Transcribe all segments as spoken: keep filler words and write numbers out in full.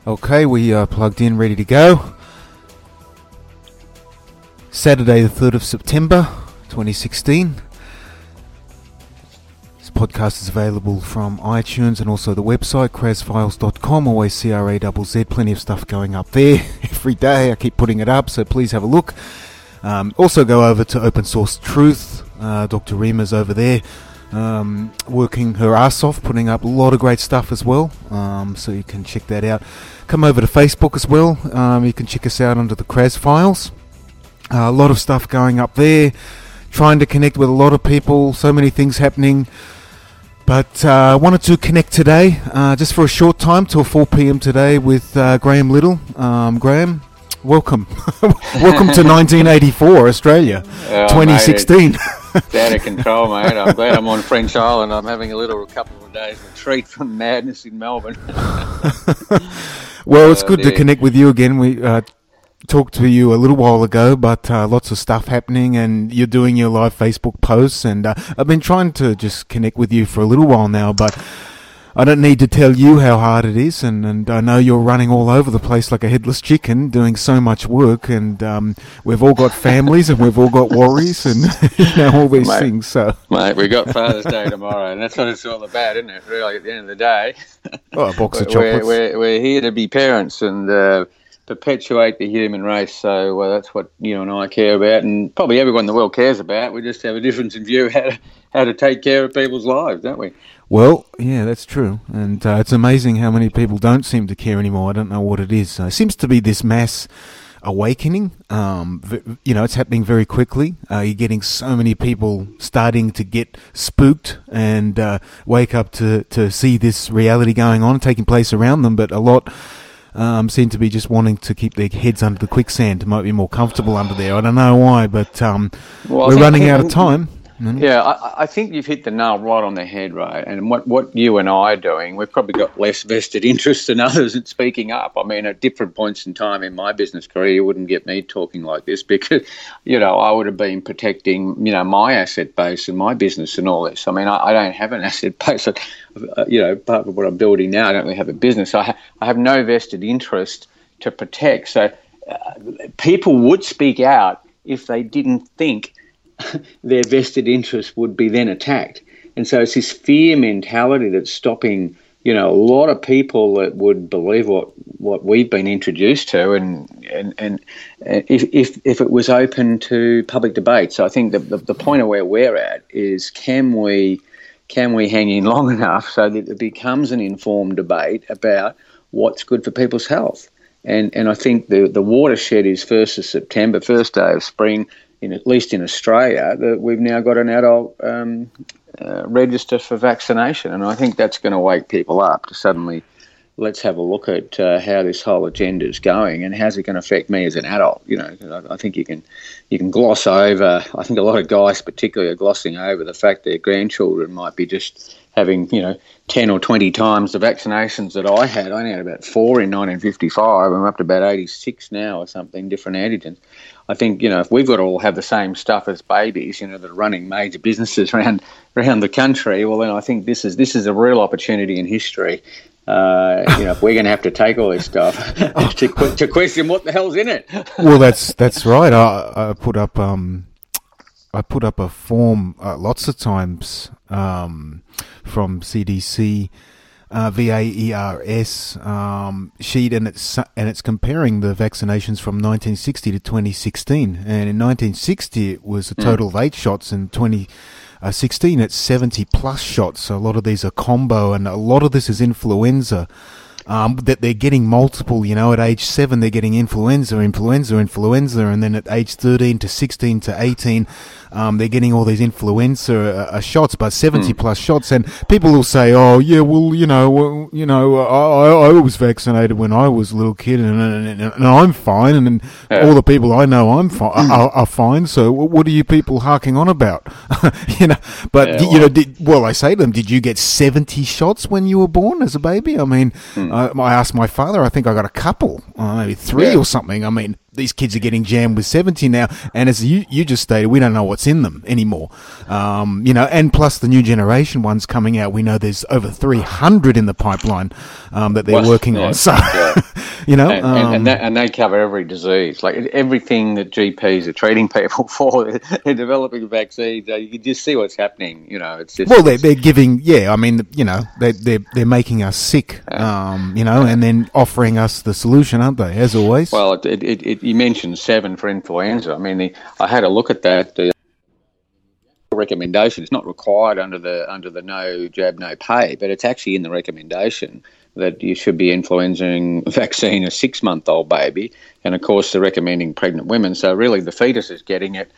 Okay, we are plugged in, ready to go. Saturday the third of September, twenty sixteen. This podcast is available from iTunes and also the website, craz files dot com, always C R A Z Z. Plenty of stuff going up there every day. I keep putting it up, so please have a look. Um, also go over to Open Source Truth. Uh, Doctor Rima's over there. Um, working her ass off, putting up a lot of great stuff as well, um, so you can check that out. Come over to Facebook as well. Um, you can check us out under the Craz Files. Uh, a lot of stuff going up there, trying to connect with a lot of people, so many things happening, but I uh, wanted to connect today, uh, just for a short time, till four p.m. today with uh, Graham Little. um, Graham, welcome. Welcome to nineteen eighty-four, Australia, oh, twenty sixteen. Mate, it's out of control, mate. I'm glad I'm on French Island. I'm having a little a couple of days retreat from madness in Melbourne. Well, it's good oh, to connect with you again. We uh, talked to you a little while ago, but uh, lots of stuff happening, and you're doing your live Facebook posts, and uh, I've been trying to just connect with you for a little while now, but I don't need to tell you how hard it is, and, and I know you're running all over the place like a headless chicken, doing so much work, and um, we've all got families and we've all got worries and you know, all these mate, things. So, mate, we've got Father's Day tomorrow, and that's what it's all about, isn't it, really, at the end of the day? Oh, a box of we're, chocolates. We're, we're here to be parents and uh, perpetuate the human race, so uh, that's what you and I care about, and probably everyone in the world cares about. We just have a difference in view how to, how to take care of people's lives, don't we? Well, yeah, that's true, and uh, it's amazing how many people don't seem to care anymore. I don't know what it is. Uh, it seems to be this mass awakening. Um, v- you know, it's happening very quickly. Uh, you're getting so many people starting to get spooked and uh, wake up to, to see this reality going on, taking place around them, but a lot um, seem to be just wanting to keep their heads under the quicksand. Might be more comfortable under there. I don't know why, but um, well, we're running out of time. Mm-hmm. Yeah, I, I think you've hit the nail right on the head, right? And what, what you and I are doing, we've probably got less vested interest than others in speaking up. I mean, at different points in time in my business career, you wouldn't get me talking like this because, you know, I would have been protecting, you know, my asset base and my business and all this. I mean, I, I don't have an asset base. Uh, you know, part of what I'm building now, I don't really have a business. I, ha- I have no vested interest to protect. So uh, people would speak out if they didn't think their vested interest would be then attacked. And so it's this fear mentality that's stopping, you know, a lot of people that would believe what, what we've been introduced to, and and, and if, if if it was open to public debate. So I think the, the, the point of where we're at is can we can we hang in long enough so that it becomes an informed debate about what's good for people's health. And and I think the, the watershed is first of September, first day of spring, in at least in Australia, that we've now got an adult um, uh, register for vaccination. And I think that's going to wake people up to suddenly, let's have a look at uh, how this whole agenda is going and how's it going to affect me as an adult. You know, I, I think you can you can gloss over, I think a lot of guys particularly are glossing over the fact their grandchildren might be just having, you know, ten or twenty times the vaccinations that I had. I only had about four in nineteen fifty-five. I'm up to about eighty-six now or something, different antigens. I think, you know, if we've got to all have the same stuff as babies, you know, that are running major businesses around around the country, well, then I think this is this is a real opportunity in history. Uh, you know, if we're going to have to take all this stuff to, to question what the hell's in it. Well, that's that's right. I, I put up um, I put up a form uh, lots of times um, from C D C. Uh, V A E R S um, sheet, and it's and it's comparing the vaccinations from nineteen sixty to twenty sixteen. And in nineteen sixty, it was a total mm. of eight shots, and twenty sixteen, it's seventy plus shots. So a lot of these are combo, and a lot of this is influenza. Um, that they're getting multiple, you know, at age seven they're getting influenza, influenza, influenza, and then at age thirteen to sixteen to eighteen, um, they're getting all these influenza uh, shots, but seventy mm. plus shots. And people will say, "Oh, yeah, well, you know, well, you know, I, I was vaccinated when I was a little kid, and and, and I'm fine, and, and yeah. all the people I know I'm fi- are, are fine. So what are you people harking on about?" you know, but yeah, well. you know, did, well, I say to them, "Did you get seventy shots when you were born as a baby?" I mean. Mm. I, I asked my father, I think I got a couple, uh, maybe three yeah. or something. I mean, these kids are getting jammed with seventy now, and as you, you just stated, we don't know what's in them anymore. Um, you know, and plus the new generation ones coming out, we know there's over three hundred in the pipeline um, that they're well, working yeah, on. So, yeah. you know, and, um, and, and, that, and they cover every disease, like everything that G Ps are treating people for. They're developing vaccines. You can just see what's happening. You know, it's just well, they're, they're giving. Yeah, I mean, you know, they they're they're making us sick. Um, you know, and then offering us the solution, aren't they? As always. Well, it, it, it, you mentioned seven for influenza. I mean, the, I had a look at that. The recommendation, it's not required under the under the no jab, no pay, but it's actually in the recommendation that you should be influenza vaccine a six-month-old baby, and of course they're recommending pregnant women. So really, the fetus is getting it,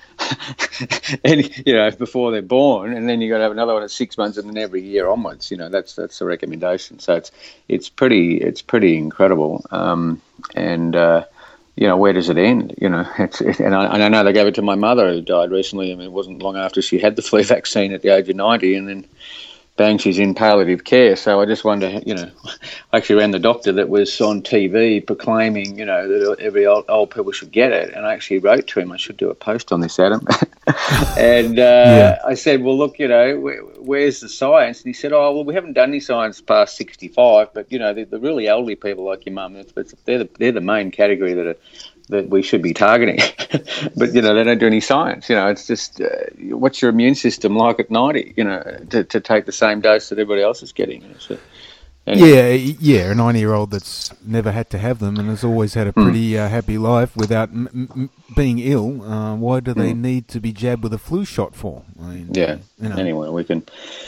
and you know, before they're born, and then you got to have another one at six months, and then every year onwards. You know, that's that's the recommendation. So it's it's pretty it's pretty incredible, um, and. Uh, You know, where does it end? You know, it's, it, and, I, and I know they gave it to my mother who died recently. I mean, it wasn't long after she had the flu vaccine at the age of ninety, and then bang, she's in palliative care. So I just wonder, you know, I actually ran the doctor that was on T V proclaiming, you know, that every old, old people should get it. And I actually wrote to him, I should do a post on this, Adam. and uh, yeah. I said, well, look, you know, where, where's the science? And he said, oh, well, we haven't done any science past sixty-five, but, you know, the, the really elderly people like your mum, it's, it's, they're, the, they're the main category that are, that we should be targeting. But, you know, they don't do any science. You know, it's just, uh, what's your immune system like at ninety, you know, to, to take the same dose that everybody else is getting. You know, so, anyway. Yeah, yeah, a ninety-year-old that's never had to have them and has always had a pretty uh, happy life without m- m- being ill. Uh, why do they mm. need to be jabbed with a flu shot for? I mean, yeah. You know. Anyway, we can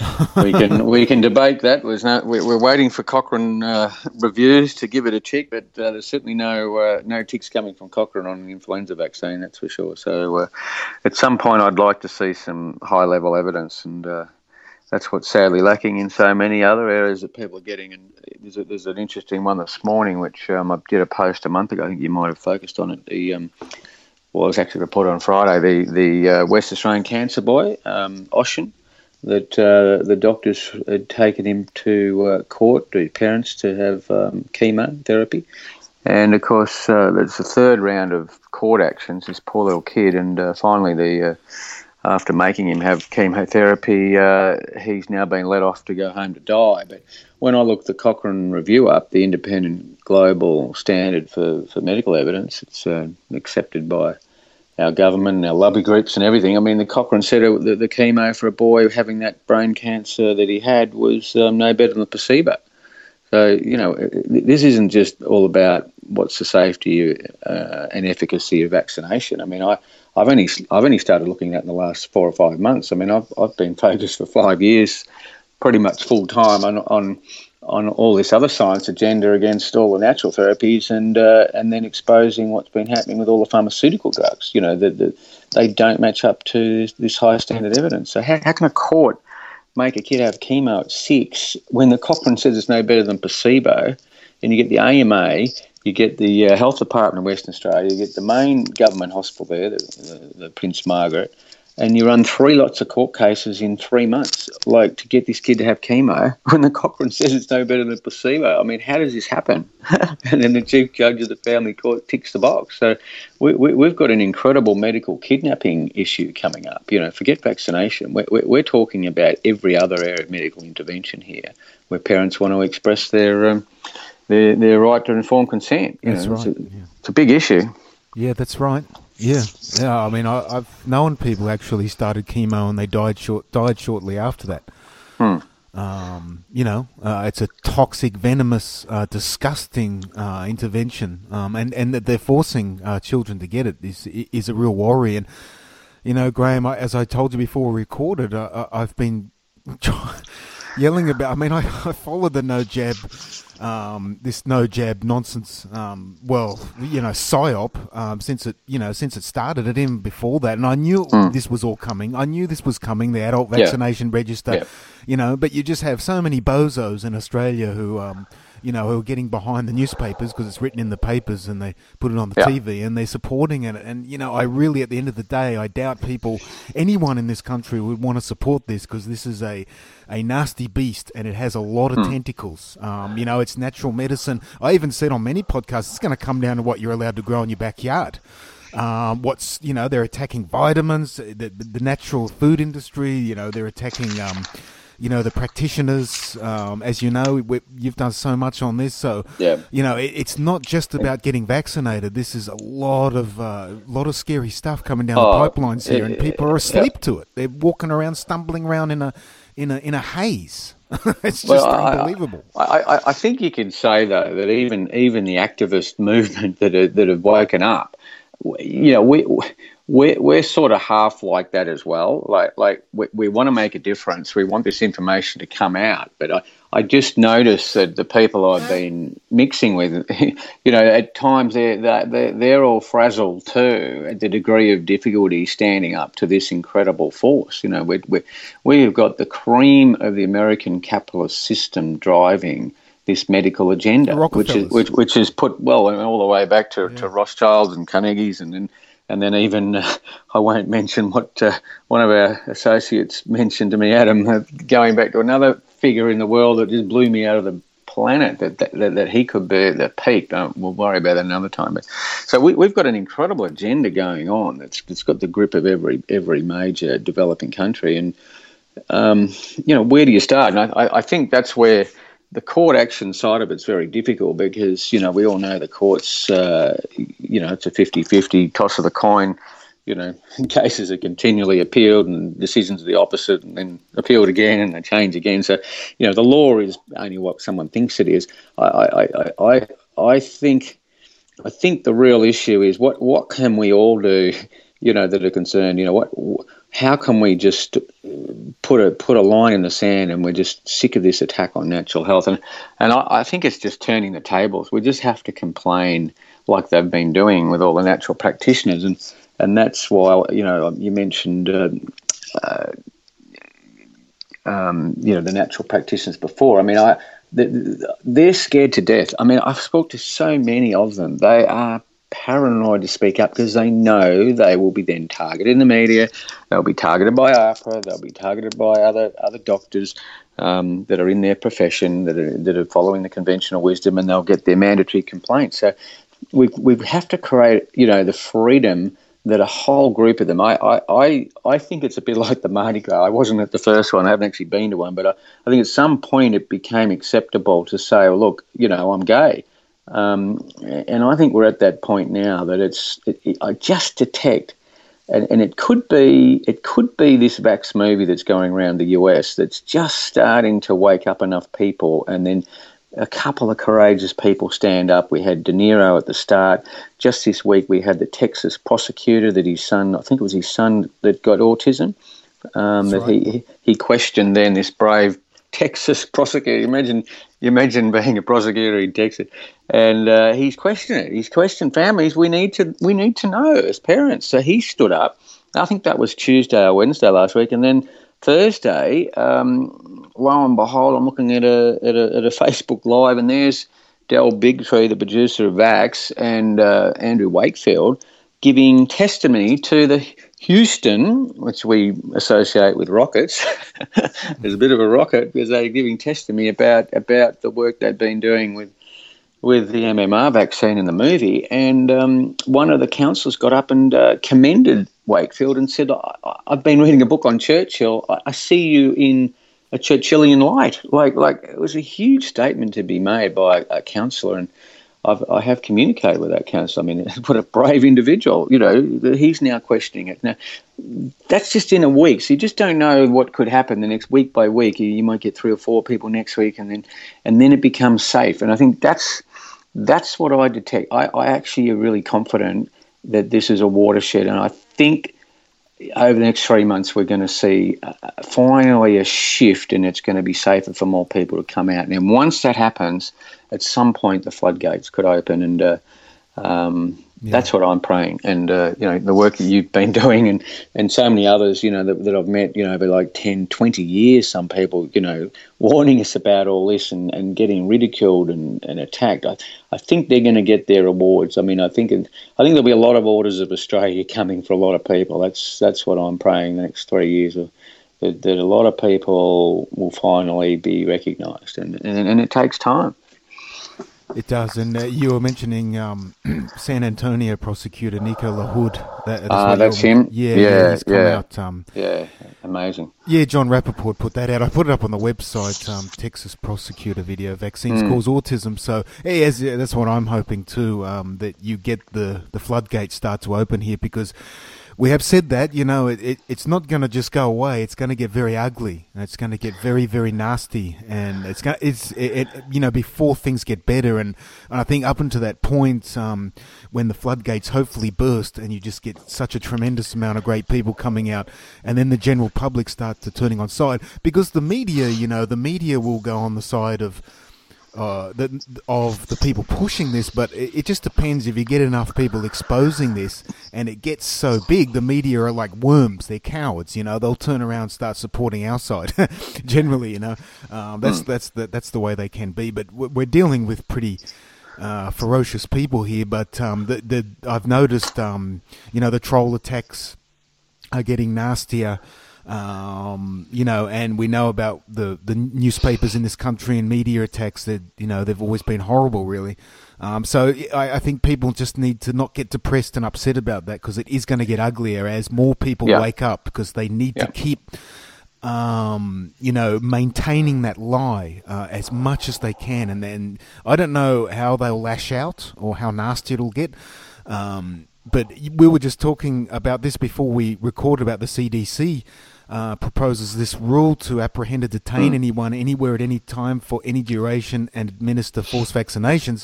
we can we can debate that. There's no, we're waiting for Cochrane uh, reviews to give it a check, but uh, there's certainly no uh, no ticks coming from Cochrane on an influenza vaccine. That's for sure. So uh, at some point, I'd like to see some high level evidence and. Uh, That's what's sadly lacking in so many other areas that people are getting. And there's, a, there's an interesting one this morning, which um, I did a post a month ago. I think you might have focused on it. The um, well, it was actually reported on Friday. The the uh, West Australian cancer boy, um, Oshin, that uh, the doctors had taken him to uh, court, to his parents, to have um, chemotherapy. And of course, uh, there's the third round of court actions. This poor little kid, and uh, finally the. Uh, After making him have chemotherapy, uh, he's now been let off to go home to die. But when I looked the Cochrane review up, the independent global standard for, for medical evidence, it's uh, accepted by our government and our lobby groups and everything. I mean, the Cochrane said that the chemo for a boy having that brain cancer that he had was um, no better than the placebo. So, you know, this isn't just all about what's the safety uh, and efficacy of vaccination. I mean, I, I've only I've only started looking at it in the last four or five months. I mean, I've I've been focused for five years, pretty much full time on on on all this other science agenda against all the natural therapies, and uh, and then exposing what's been happening with all the pharmaceutical drugs. You know, that the, they don't match up to this, this high standard evidence. So how how can a court make a kid have chemo at six when the Cochrane says it's no better than placebo, and you get the A M A, you get the uh, Health Department of Western Australia, you get the main government hospital there, the, the, the Prince Margaret, and you run three lots of court cases in three months, like to get this kid to have chemo when the Cochrane says it's no better than placebo. I mean, how does this happen? And then the chief judge of the family court ticks the box. So we, we, we've got an incredible medical kidnapping issue coming up. You know, forget vaccination. We're, we're talking about every other area of medical intervention here, where parents want to express their um, their, their right to informed consent. You that's know, right. It's a, yeah. it's a big issue. Yeah, that's right. Yeah, yeah. I mean, I, I've known people actually started chemo and they died short, died shortly after that. Hmm. Um, you know, uh, it's a toxic, venomous, uh, disgusting uh, intervention, um, and and that they're forcing uh, children to get it is is a real worry. And you know, Graham, I, as I told you before we recorded, uh, I've been yelling about. I mean, I, I followed the no jab. Um, this no jab nonsense, um, well, you know, psyop, um, since it, you know, since it started, and even before that, and I knew mm. this was all coming. I knew this was coming. The adult vaccination yeah. register, yeah. you know, but you just have so many bozos in Australia who, um, you know, who are getting behind the newspapers because it's written in the papers and they put it on the Yeah. T V and they're supporting it. And, you know, I really, at the end of the day, I doubt people, anyone in this country would want to support this because this is a, a nasty beast and it has a lot of Hmm. tentacles. Um, you know, it's natural medicine. I even said on many podcasts, it's going to come down to what you're allowed to grow in your backyard. Um, what's, you know, they're attacking vitamins, the, the natural food industry, you know, they're attacking, um, you know, the practitioners. Um, as you know, we, you've done so much on this. So, Yeah. you know, it, it's not just about getting vaccinated. This is a lot of, uh, lot of scary stuff coming down Oh, the pipelines here, and people are asleep yeah. to it. They're walking around, stumbling around in a, in a, in a haze. It's just Well, I- unbelievable. I, I, I think you can say though that even even the activist movement that are, that have woken up, you know, we we're, we're sort of half like that as well. Like like we, we want to make a difference. We want this information to come out. But I, I just noticed that the people I've been mixing with, you know, at times they're they're, they're all frazzled too at the degree of difficulty standing up to this incredible force. You know, we we we have got the cream of the American capitalist system driving this medical agenda, which is which which is put well all the way back to, Yeah. to Rothschilds and Carnegies, and then and then even uh, I won't mention what uh, one of our associates mentioned to me, Adam, uh, going back to another figure in the world that just blew me out of the planet that that, that, that he could be at the peak. Don't, we'll worry about that another time. But so we, we've got an incredible agenda going on that's it's got the grip of every every major developing country, and um, you know, where do you start? And I, I think that's where the court action side of it's very difficult because, you know, we all know the courts, uh, you know, it's a fifty-fifty toss of the coin. You know, cases are continually appealed and decisions are the opposite and then appealed again and they change again. So, you know, the law is only what someone thinks it is. I, I, I, I, I think, I think the real issue is what, what can we all do, you know, that are concerned, you know, what, how can we just put a put a line in the sand and we're just sick of this attack on natural health? And and I, I think it's just turning the tables. We just have to complain like they've been doing with all the natural practitioners. And, and that's why, you know, you mentioned, um, uh, um, you know, the natural practitioners before. I mean, I they're scared to death. I mean, I've spoke to so many of them. They are paranoid to speak up because they know they will be then targeted in the media. They'll be targeted by AHPRA. They'll be targeted by other other doctors um, that are in their profession that are that are following the conventional wisdom, and they'll get their mandatory complaints. So we we have to create, you know, the freedom that a whole group of them. I I I, I think it's a bit like the Mardi Gras. I wasn't at the first one. I haven't actually been to one, but I, I think at some point it became acceptable to say, well, look, you know, I'm gay. Um, and I think we're at that point now that it's, it, it, I just detect, and, and it could be, it could be this Vax movie that's going around the U S that's just starting to wake up enough people, and then a couple of courageous people stand up. We had De Niro at the start. Just this week we had the Texas prosecutor that his son, I think it was his son that got autism, um, that right. he, he questioned then this brave Texas prosecutor. Imagine, you imagine being a prosecutor in Texas, and uh, he's questioning it. He's questioned families. We need to, we need to know as parents. So he stood up. I think that was Tuesday or Wednesday last week, and then Thursday, um, lo and behold, I'm looking at a, at a at a Facebook Live, and there's Del Bigtree, the producer of Vax, and uh, Andrew Wakefield giving testimony to the Houston, which we associate with rockets. There's a bit of a rocket because they're giving testimony about about the work they've been doing with with the M M R vaccine in the movie. And um, one of the counsellors got up and uh, commended Wakefield and said, I- I've been reading a book on Churchill. I, I see you in a Churchillian light. Like, like it was a huge statement to be made by a, a counsellor, and I've, I have communicated with that counsellor. I mean, what a brave individual. You know, he's now questioning it. Now, that's just in a week, so you just don't know what could happen the next week by week. You, you might get three or four people next week, and then and then it becomes safe. And I think that's that's what I detect. I, I actually am really confident that this is a watershed, and I think over the next three months we're going to see uh, finally a shift, and it's going to be safer for more people to come out. And once that happens, at some point the floodgates could open, and uh, um, Yeah. That's what I'm praying. And, uh, you know, the work that you've been doing and, and so many others, you know, that, that I've met, you know, over like ten, twenty years, some people, you know, warning us about all this and, and getting ridiculed and, and attacked. I, I think they're going to get their rewards. I mean, I think it, I think there'll be a lot of orders of Australia coming for a lot of people. That's that's what I'm praying the next three years. Of, that, that a lot of people will finally be recognised. And, and, and it takes time. It does, and uh, you were mentioning um, San Antonio prosecutor Nico LaHood. That, that's, uh, that's him? Yeah, yeah, yeah, he's come yeah. out. Um, yeah, amazing. Yeah, John Rappaport put that out. I put it up on the website, um, Texas prosecutor video, Vaccines mm. Cause Autism. So yeah, yes, yeah, that's what I'm hoping too, um, that you get the, the floodgates start to open here, because we have said that, you know, it, it it's not going to just go away. It's going to get very ugly. It's going to get very, very nasty, and it's going it's it, it you know, before things get better. And, and I think up until that point, um, when the floodgates hopefully burst, and you just get such a tremendous amount of great people coming out, and then the general public start to turning on side, because the media, you know, the media will go on the side of. Uh, the, of the people pushing this, but it, it just depends if you get enough people exposing this and it gets so big. The media are like worms; they're cowards, you know. They'll turn around and start supporting our side. Generally, you know, um, that's that's the, that's the way they can be. But we're dealing with pretty uh, ferocious people here. But um, the, the I've noticed, um, you know, the troll attacks are getting nastier. Um, you know, and we know about the, the newspapers in this country and media attacks that, you know, they've always been horrible, really. Um, so I, I think people just need to not get depressed and upset about that, because it is going to get uglier as more people yeah. wake up, because they need yeah. to keep, um, you know, maintaining that lie uh, as much as they can. And then I don't know how they'll lash out or how nasty it'll get. Um, but we were just talking about this before we recorded about the C D C. Uh, proposes this rule to apprehend or detain mm. anyone anywhere at any time for any duration and administer forced vaccinations.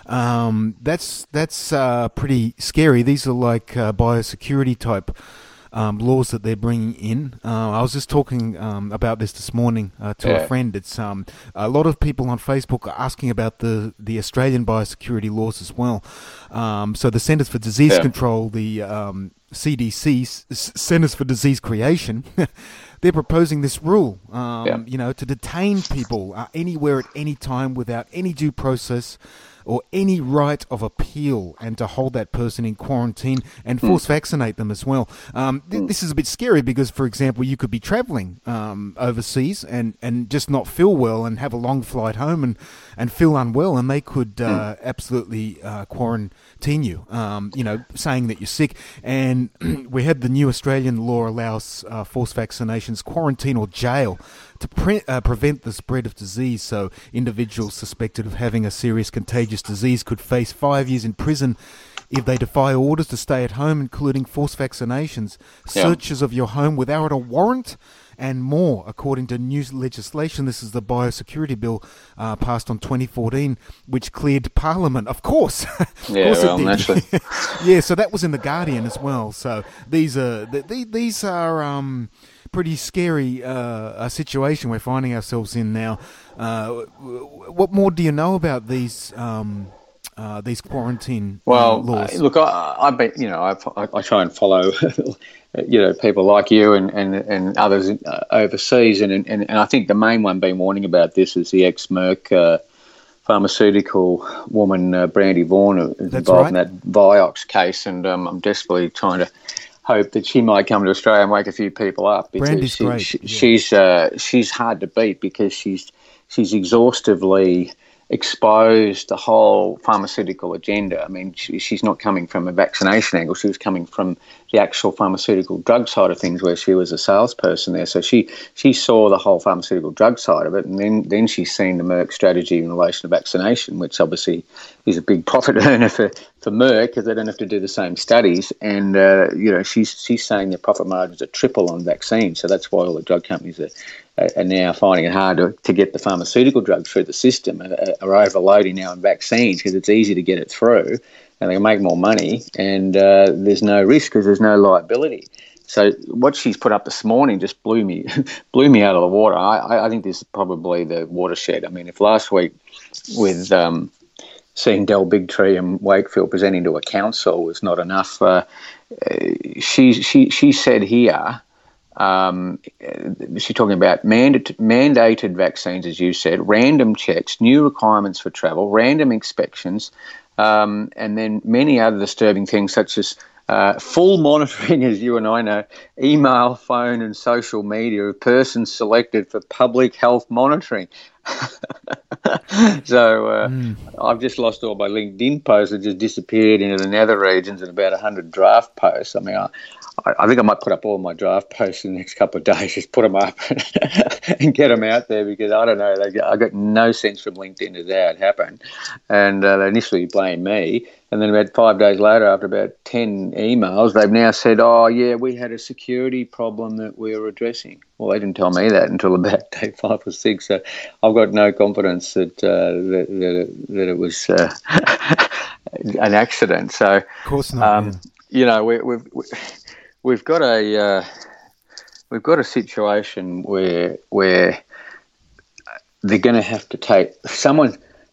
Um, that's that's uh, pretty scary. These are like uh, biosecurity type um, laws that they're bringing in. Uh, I was just talking um, about this this morning uh, to yeah. a friend. It's um, a lot of people on Facebook are asking about the, the Australian biosecurity laws as well. Um, so the Centres for Disease yeah. Control, the um, C D C, Centers for Disease Creation, they're proposing this rule, um, yeah. you know, to detain people uh, anywhere at any time without any due process or any right of appeal, and to hold that person in quarantine and force mm. vaccinate them as well. Um, th- mm. This is a bit scary because, for example, you could be travelling um, overseas and, and just not feel well and have a long flight home and, and feel unwell, and they could uh, mm. absolutely uh, quarantine you, um, you know, saying that you're sick. And we had the new Australian law allows uh, forced vaccinations, quarantine or jail to pre- uh, prevent the spread of disease. So individuals suspected of having a serious contagious disease could face five years in prison if they defy orders to stay at home, including forced vaccinations, yeah. searches of your home without a warrant, and more, according to new legislation. This is the Biosecurity Bill uh, passed on twenty fourteen, which cleared Parliament. Of course, of yeah, course well, it did. Yeah, so that was in the Guardian as well. So these are the, these are um, pretty scary uh, situation we're finding ourselves in now. Uh, what more do you know about these? Um, Uh, these quarantine well, uh, laws? Uh, look, I, I've been, you know, I've, I, I try and follow, you know, people like you and, and, and others uh, overseas, and, and and I think the main one been warning about this is the ex-Merck uh, pharmaceutical woman, uh, Brandy Vaughan, who's That's involved right. in that Vioxx case, and um, I'm desperately trying to hope that she might come to Australia and wake a few people up, because Brandy's she, great. she, Yeah. she's uh, she's hard to beat, because she's she's exhaustively exposed the whole pharmaceutical agenda. I mean, she, she's not coming from a vaccination angle. She was coming from the actual pharmaceutical drug side of things, where she was a salesperson there. So she she saw the whole pharmaceutical drug side of it, and then, then she's seen the Merck strategy in relation to vaccination, which obviously is a big profit earner for, for Merck, because they don't have to do the same studies. And, uh, you know, she's she's saying their profit margins are triple on vaccines. So that's why all the drug companies are are now finding it hard to, to get the pharmaceutical drugs through the system, and are overloading now in vaccines, because it's easy to get it through and they can make more money, and uh, there's no risk because there's no liability. So what she's put up this morning just blew me blew me out of the water. I, I think this is probably the watershed. I mean, if last week with um, seeing Del Bigtree and Wakefield presenting to a council was not enough. Uh, she she she said here. Um, she's talking about mandat- mandated vaccines, as you said, random checks, new requirements for travel, random inspections, um, and then many other disturbing things such as uh, full monitoring, as you and I know, email, phone and social media of persons selected for public health monitoring. so uh, mm. I've just lost all my LinkedIn posts that just disappeared into the nether regions and about one hundred draft posts. I mean, I, I think I might put up all my draft posts in the next couple of days, just put them up and get them out there because I don't know. They, I got no sense from LinkedIn as how it happened. And uh, they initially blamed me. And then about five days later, after about ten emails, they've now said, oh, yeah, we had a security problem that we were addressing. Well, they didn't tell me that until about day five or six. So I've got no confidence that uh, that, that, it, that it was uh, an accident. So, of course not. Um, yeah. You know, we, we've... We, We've got a uh, we've got a situation where where they're going to have to take someone.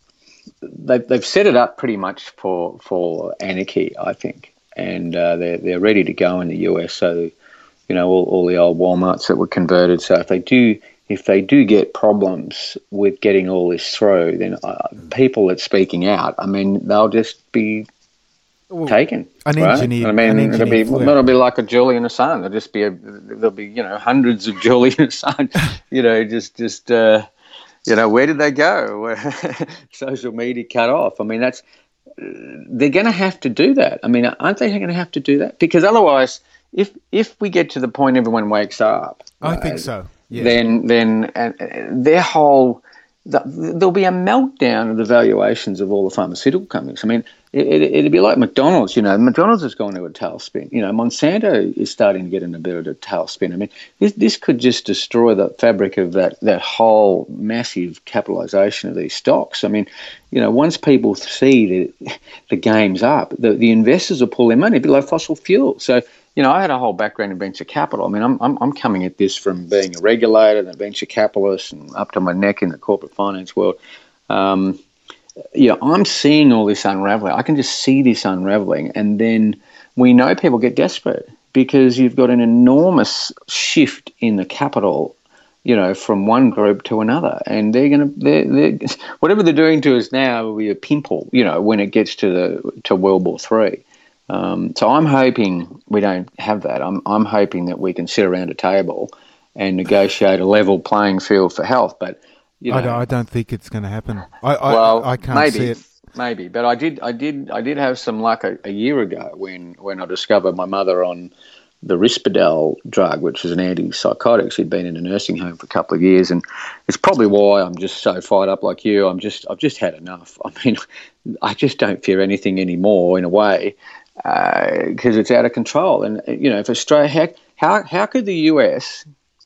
They've they've set it up pretty much for for anarchy, I think, and uh, they're they're ready to go in the U S. So, you know, all, all the old Walmarts that were converted. So if they do if they do get problems with getting all this through, then uh, people that's speaking out, I mean, they'll just be. Well, taken. An right? engineer. I mean, an it'll be flair. it'll be like a Julian Assange. There'll just be a there'll be you know hundreds of Julian Assange. You know, just just uh, you know where did they go? Where social media cut off. I mean, that's they're going to have to do that. I mean, aren't they going to have to do that? Because otherwise, if if we get to the point everyone wakes up, I right, think so. Yeah. Then then uh, their whole. There'll be a meltdown of the valuations of all the pharmaceutical companies. I mean, it, it, it'd be like McDonald's. You know, McDonald's has gone to a tailspin. You know, Monsanto is starting to get in a bit of a tailspin. I mean, this this could just destroy the fabric of that that whole massive capitalisation of these stocks. I mean, you know, once people see that the game's up, the, the investors will pull their money. It'd be like fossil fuel. So. You know, I had a whole background in venture capital. I mean, I'm I'm, I'm coming at this from being a regulator and a venture capitalist and up to my neck in the corporate finance world. Um, you know, I'm seeing all this unraveling. I can just see this unraveling. And then we know people get desperate because you've got an enormous shift in the capital, you know, from one group to another. And they're going to, they're, they're, whatever they're doing to us now will be a pimple, you know, when it gets to the to World War Three. Um, so I'm hoping we don't have that. I'm I'm hoping that we can sit around a table and negotiate a level playing field for health. But you know, I, don't, I don't think it's going to happen. I, I, well, I can't maybe, see it. Maybe, but I did I did I did have some luck a, a year ago when, when I discovered my mother on the Risperdal drug, which is an antipsychotic. She'd been in a nursing home for a couple of years, and it's probably why I'm just so fired up like you. I'm just I've just had enough. I mean, I just don't fear anything anymore in a way. Because uh, it's out of control. And, you know, if Australia, how, how, how could the U S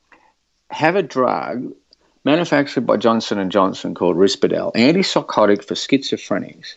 have a drug manufactured by Johnson and Johnson called Risperdal, antipsychotic for schizophrenics?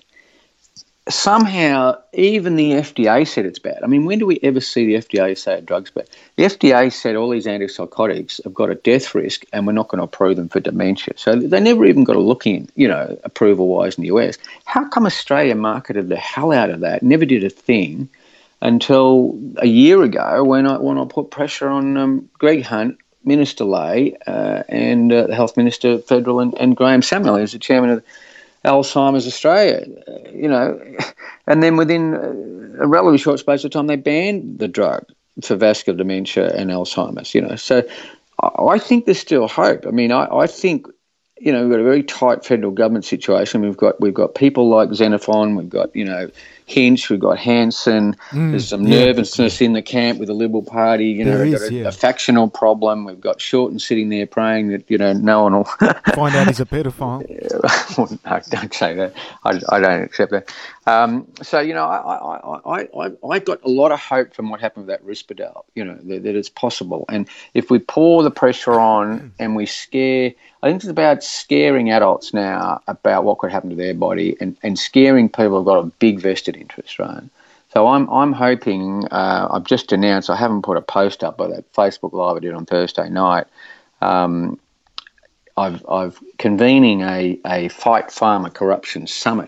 Somehow, even the F D A said it's bad. I mean, when do we ever see the F D A say a drug's bad? The F D A said all these antipsychotics have got a death risk and we're not going to approve them for dementia. So they never even got a look in, you know, approval-wise in the U S. How come Australia marketed the hell out of that, never did a thing until a year ago when I, when I put pressure on um, Greg Hunt, Minister Lay, uh, and uh, the Health Minister Federal, and, and Graham Samuel, who's the chairman of Alzheimer's Australia, you know, and then within a relatively short space of time, they banned the drug for vascular dementia and Alzheimer's, you know. So I think there's still hope. I mean, I, I think, you know, we've got a very tight federal government situation. We've got we've got people like Xenophon, we've got, you know, Hinch, we've got Hanson. Mm, There's some yeah, nervousness yeah. in the camp with the Liberal Party. You know, there we've is, got a, yeah. a factional problem. We've got Shorten sitting there praying that, you know, no one will find out he's a pedophile. No, don't say that. I, I don't accept that. Um, so, you know, I, I, I, I, I got a lot of hope from what happened with that Risperdal, you know, that, that it's possible. And if we pour the pressure on and we scare, I think it's about scaring adults now about what could happen to their body, and, and scaring people who've got a big vested interest, right? So I'm I'm hoping, uh, I've just announced, I haven't put a post up, but that Facebook Live I did on Thursday night, um, I've I've convening a, a Fight Pharma Corruption Summit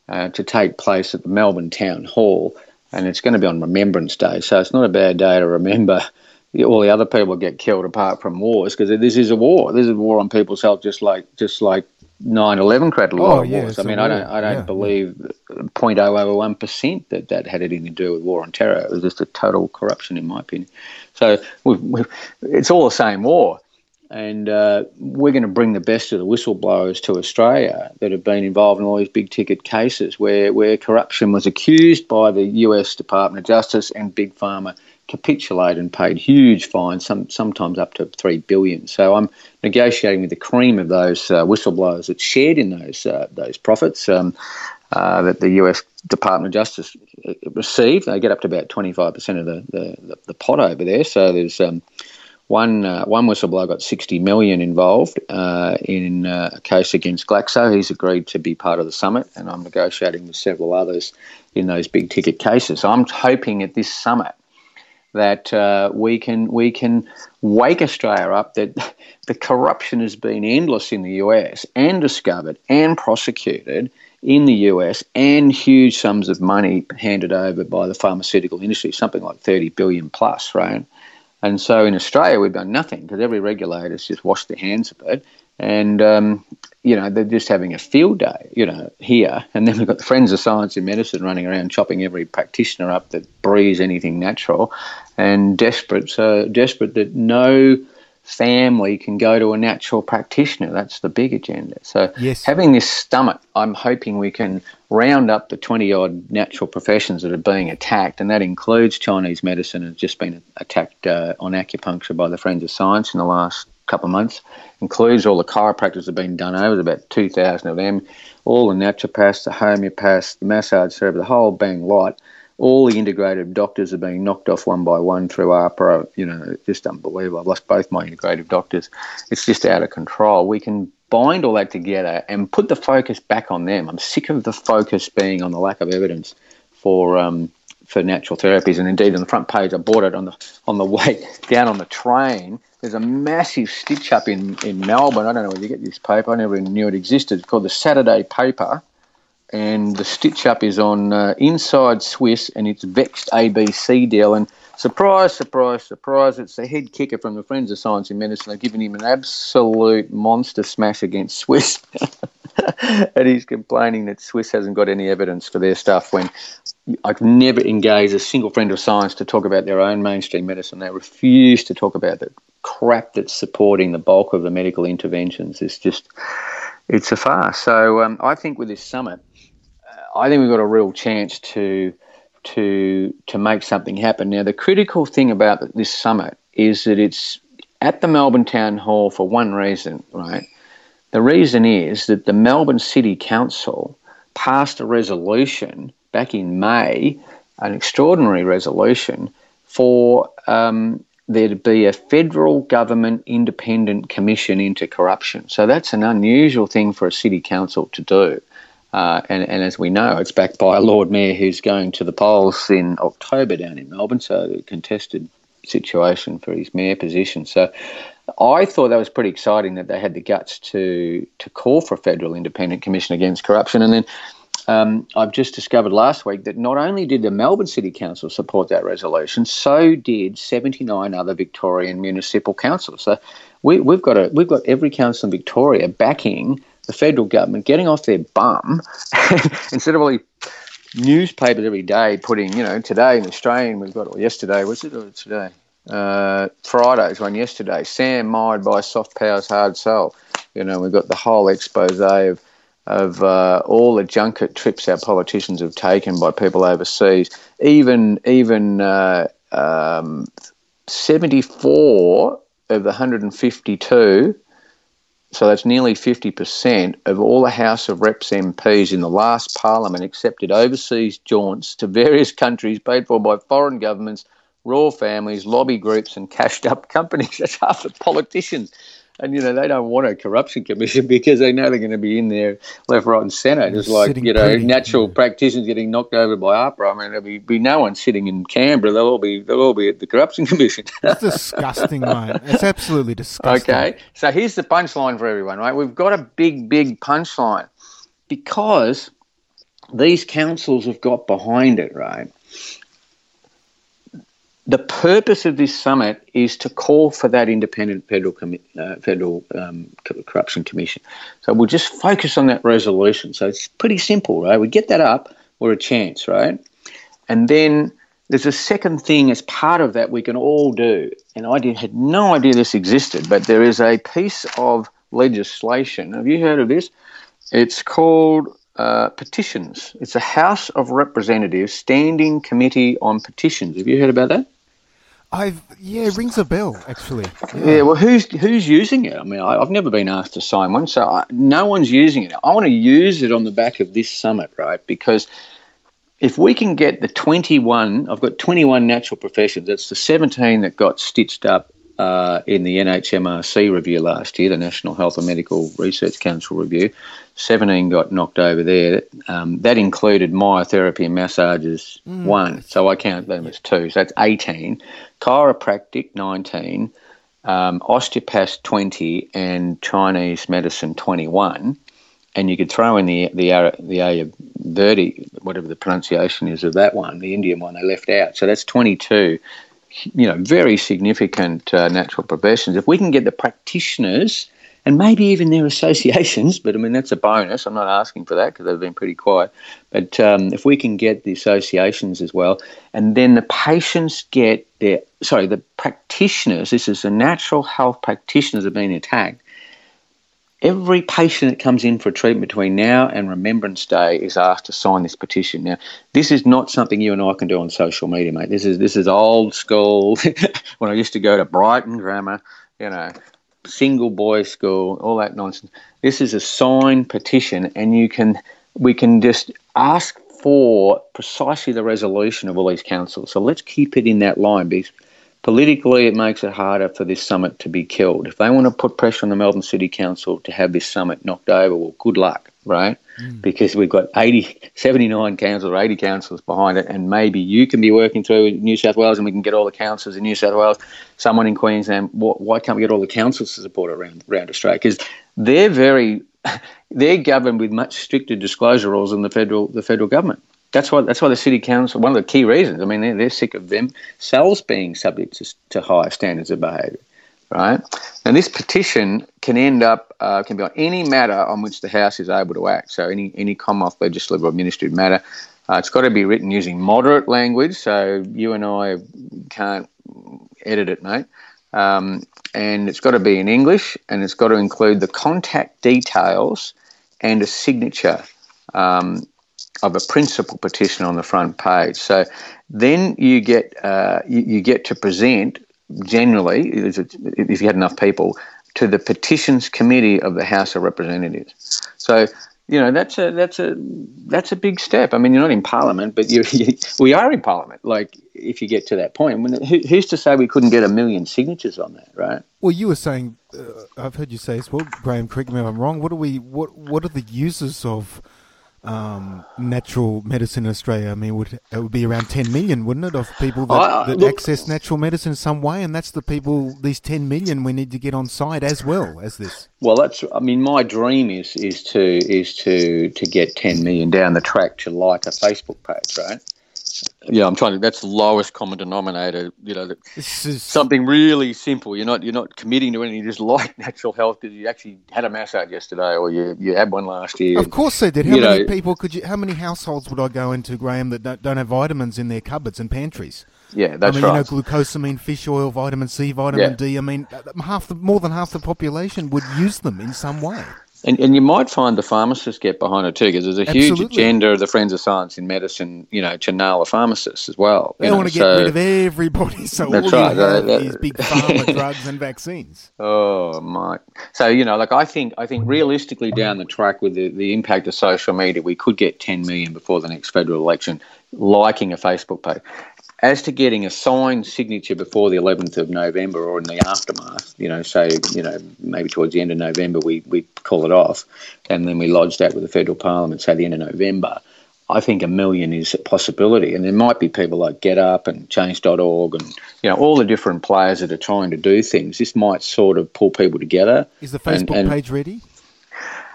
uh, to take place at the Melbourne Town Hall, and it's going to be on Remembrance Day, so it's not a bad day to remember all the other people get killed apart from wars, because this is a war. This is a war on people's health, just like just like nine eleven created a lot Oh, of yeah, wars. it's I a mean, I war. don't I don't Yeah, believe zero point zero zero one percent that that had anything to do with war on terror. It was just a total corruption, in my opinion. So we've, we've, it's all the same war. And uh, we're going to bring the best of the whistleblowers to Australia that have been involved in all these big ticket cases where, where corruption was accused by the U S Department of Justice, and Big Pharma capitulated and paid huge fines, some sometimes up to three billion dollars. So I'm negotiating with the cream of those uh, whistleblowers that shared in those uh, those profits um, uh, that the U S Department of Justice received. They get up to about twenty-five percent of the, the, the pot over there. So there's um, One uh, one whistleblower got sixty million dollars involved uh, in uh, a case against Glaxo. He's agreed to be part of the summit, and I'm negotiating with several others in those big ticket cases. So I'm hoping at this summit that uh, we can we can wake Australia up that the corruption has been endless in the U S and discovered and prosecuted in the U S, and huge sums of money handed over by the pharmaceutical industry, something like thirty billion plus, right? And so in Australia, we've done nothing because every regulator's just washed their hands of it. And, um, you know, they're just having a field day, you know, here. And then we've got the Friends of Science in Medicine running around chopping every practitioner up that breathes anything natural, and desperate, so desperate that no family can go to a natural practitioner. That's the big agenda. So Yes. having this summit, I'm hoping we can round up the twenty-odd natural professions that are being attacked, and that includes Chinese medicine. Has just been attacked uh, on acupuncture by the Friends of Science in the last couple of months. Includes all the chiropractors that have been done over, there's about two thousand of them, all the naturopaths, the homeopaths, the massage therapy, the whole bang lot. All the integrative doctors are being knocked off one by one through AHPRA. You know, just unbelievable. I've lost both my integrative doctors. It's just out of control. We can bind all that together and put the focus back on them. I'm sick of the focus being on the lack of evidence for um, for natural therapies. And indeed, on the front page, I bought it on the on the way down on the train. There's a massive stitch up in, in Melbourne. I don't know where you get this paper. I never even knew it existed. It's called the Saturday Paper. And the stitch up is on uh, Inside Swiss, and it's vexed A B C deal. And surprise, surprise, surprise, it's the head kicker from the Friends of Science in Medicine. They're giving him an absolute monster smash against Swiss. And he's complaining that Swiss hasn't got any evidence for their stuff, when I've never engaged a single friend of science to talk about their own mainstream medicine. They refuse to talk about the crap that's supporting the bulk of the medical interventions. It's just, it's a farce. So um, I think with this summit, I think we've got a real chance to to to make something happen. Now, the critical thing about this summit is that it's at the Melbourne Town Hall for one reason, right? The reason is that the Melbourne City Council passed a resolution back in May, an extraordinary resolution, for um, there to be a federal government independent commission into corruption. So that's an unusual thing for a city council to do. Uh, and, and as we know, it's backed by a Lord Mayor who's going to the polls in October down in Melbourne, so a contested situation for his mayor position. So I thought that was pretty exciting that they had the guts to to call for a federal independent commission against corruption. And then um, I've just discovered last week that not only did the Melbourne City Council support that resolution, so did seventy-nine other Victorian municipal councils. So we, we've got a, we've got every council in Victoria backing the federal government, getting off their bum instead of all the newspapers every day putting, you know, today in Australian, we've got, or yesterday, was it, or today? Uh, Friday's one yesterday, Sam mired by soft powers, hard sell. You know, we've got the whole expose of, of uh, all the junket trips our politicians have taken by people overseas. Even, even uh, um, seventy-four of the one hundred fifty-two, so that's nearly fifty percent of all the House of Reps M Ps in the last parliament accepted overseas jaunts to various countries paid for by foreign governments, royal families, lobby groups and cashed up companies. That's half the politicians. And, you know, they don't want a corruption commission because they know they're going to be in there left, right and centre, just like, Sitting you know, pretty, natural yeah. practitioners getting knocked over by AHPRA. I mean, there'll be, be no one sitting in Canberra. They'll all be they'll all be at the corruption commission. It's disgusting, mate. It's absolutely disgusting. Okay, so here's the punchline for everyone, right? We've got a big, big punchline because these councils have got behind it, right? The purpose of this summit is to call for that independent federal commi- uh, federal um, corruption commission. So we'll just focus on that resolution. So it's pretty simple, right? We get that up, we're a chance, right? And then there's a second thing as part of that we can all do. And I did, had no idea this existed, but there is a piece of legislation. Have you heard of this? It's called uh, petitions. It's a House of Representatives Standing Committee on Petitions. Have you heard about that? I've yeah, it rings a bell actually. Yeah, yeah well, who's who's using it? I mean, I, I've never been asked to sign one, so I, no one's using it. I want to use it on the back of this summit, right? Because if we can get the twenty-one, I've got twenty-one natural professions. That's the seventeen that got stitched up uh, in the N H M R C review last year, the National Health and Medical Research Council review. seventeen got knocked over there. Um, that included myotherapy and massages, mm. one. So I count them as two. So that's eighteen. Chiropractic, nineteen. Um, osteopath, twenty. And Chinese medicine, twenty-one. And you could throw in the the the Ayurvedic, whatever the pronunciation is of that one, the Indian one they left out. So that's twenty-two, you know, very significant uh, natural professions. If we can get the practitioners and maybe even their associations, but I mean, that's a bonus. I'm not asking for that because they've been pretty quiet. But um, if we can get the associations as well, and then the patients get their, sorry, the practitioners, this is the natural health practitioners have been attacked. Every patient that comes in for treatment between now and Remembrance Day is asked to sign this petition. Now, this is not something you and I can do on social media, mate. This is this is old school. When I used to go to Brighton Grammar, you know, single boys school, all that nonsense. This is a signed petition, and you can we can just ask for precisely the resolution of all these councils. So let's keep it in that line, because politically, it makes it harder for this summit to be killed. If they want to put pressure on the Melbourne City Council to have this summit knocked over, well, good luck, right? Mm. Because we've got eighty, seventy-nine councils or eighty councils behind it, and maybe you can be working through New South Wales and we can get all the councils in New South Wales, someone in Queensland. Why can't we get all the councils to support it around, around Australia? Because they're very, they're governed with much stricter disclosure rules than the federal, the federal government. That's why. That's why the city council. One of the key reasons. I mean, they're, they're sick of themselves being subject to, to higher standards of behaviour, right? And this petition can end up uh, can be on any matter on which the House is able to act. So any any Commonwealth legislative or administrative matter. Uh, it's got to be written using moderate language. So you and I can't edit it, mate. Um, and it's got to be in English, and it's got to include the contact details and a signature. Um, of a principal petition on the front page. So then you get uh, you, you get to present generally, if you had enough people, to the petitions committee of the House of Representatives. So you know that's a that's a that's a big step. I mean, you're not in Parliament, but you, you we are in Parliament. Like if you get to that point, when, who, who's to say we couldn't get a million signatures on that, right? Well, you were saying, uh, I've heard you say as well, Graham. Correct me if I'm wrong. What are we? What What are the uses of Um, natural medicine in Australia? I mean, would, it would be around ten million, wouldn't it, of people that, uh, that look, access natural medicine in some way, and that's the people, these ten million we need to get on side as well as this. Well, that's, I mean, my dream is is to is to to get ten million down the track to like a Facebook page, right? Yeah, I'm trying to. That's the lowest common denominator. You know, this is something really simple. You're not you're not committing to anything. You just like natural health because you actually had a massage yesterday, or you you had one last year. Of course they did. How you many know, people could you? How many households would I go into, Graham, that don't, don't have vitamins in their cupboards and pantries? Yeah, that's I mean, right. You know, glucosamine, fish oil, vitamin C, vitamin yeah. D. I mean, half the more than half the population would use them in some way. And and you might find the pharmacists get behind it too, because there's a huge Absolutely. agenda of the Friends of Science in medicine, you know, to nail the pharmacists as well. They know, want to get so, rid of everybody, so that's all right. you have that, is big pharma drugs and vaccines. Oh my! So you know, like I think, I think realistically down the track with the, the impact of social media, we could get ten million before the next federal election liking a Facebook page. As to getting a signed signature before the eleventh of November or in the aftermath, you know, say, you know, maybe towards the end of November we, we call it off and then we lodge that with the federal parliament, say the end of November, I think a million is a possibility. And there might be people like Get Up and Change dot org and, you know, all the different players that are trying to do things. This might sort of pull people together. Is the Facebook and, and, page ready?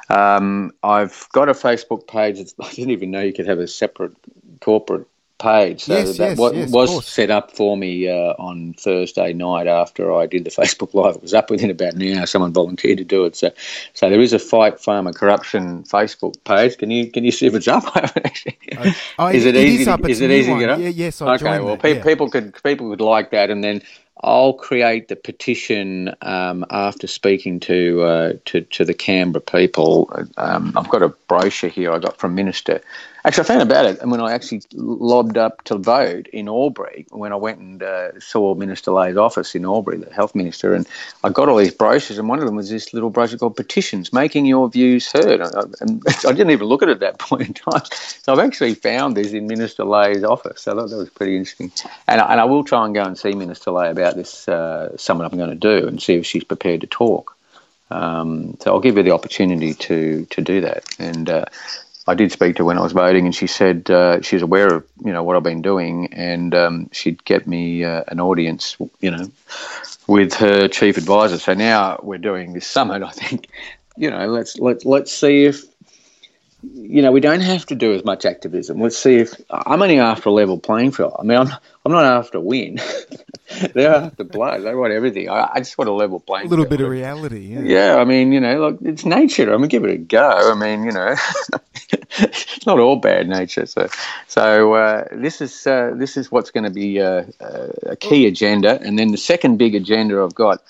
Um, I've got a Facebook page. It's, I didn't even know you could have a separate corporate page. So Yes, that yes, what yes, of was course. set up for me uh, on Thursday night after I did the Facebook Live. It was up within about an hour. Someone volunteered to do it. So, so there is a Fight Pharma Corruption Facebook page. Can you can you see if it's up? Uh, oh, is it, it, it easy? is up. To, It's is a it new easy one. to get up? Yeah, yes, I Okay. joined Well, that, pe- yeah. people could people would like that, and then I'll create the petition um, after speaking to, uh, to to the Canberra people. Um, I've got a brochure here I got from Minister. Actually, I found about it, and when I actually lobbed up to vote in Albury, when I went and uh, saw Minister Lay's office in Albury, the Health Minister, and I got all these brochures, and one of them was this little brochure called Petitions, Making Your Views Heard. And I, and I didn't even look at it at that point in time. So I've actually found this in Minister Lay's office. So I thought that was pretty interesting. And, and I will try and go and see Minister Lay about this uh, summit I'm going to do and see if she's prepared to talk. Um, so I'll give her the opportunity to to do that. And uh, I did speak to her when I was voting, and she said uh, she's aware of you know what I've been doing, and um, she'd get me uh, an audience, you know, with her chief advisor. So now we're doing this summit. I think, you know, let's let let's see if. You know, we don't have to do as much activism. Let's see if I'm only after a level playing field. I mean, I'm I'm not after a win. They're after blood. They want everything. I, I just want a level playing A little field. bit of reality, yeah. Yeah, I mean, you know, look, it's nature. I mean, give it a go. I mean, you know, it's not all bad nature. So, so uh, this is uh, this is what's going to be uh, uh, a key agenda. And then the second big agenda I've got,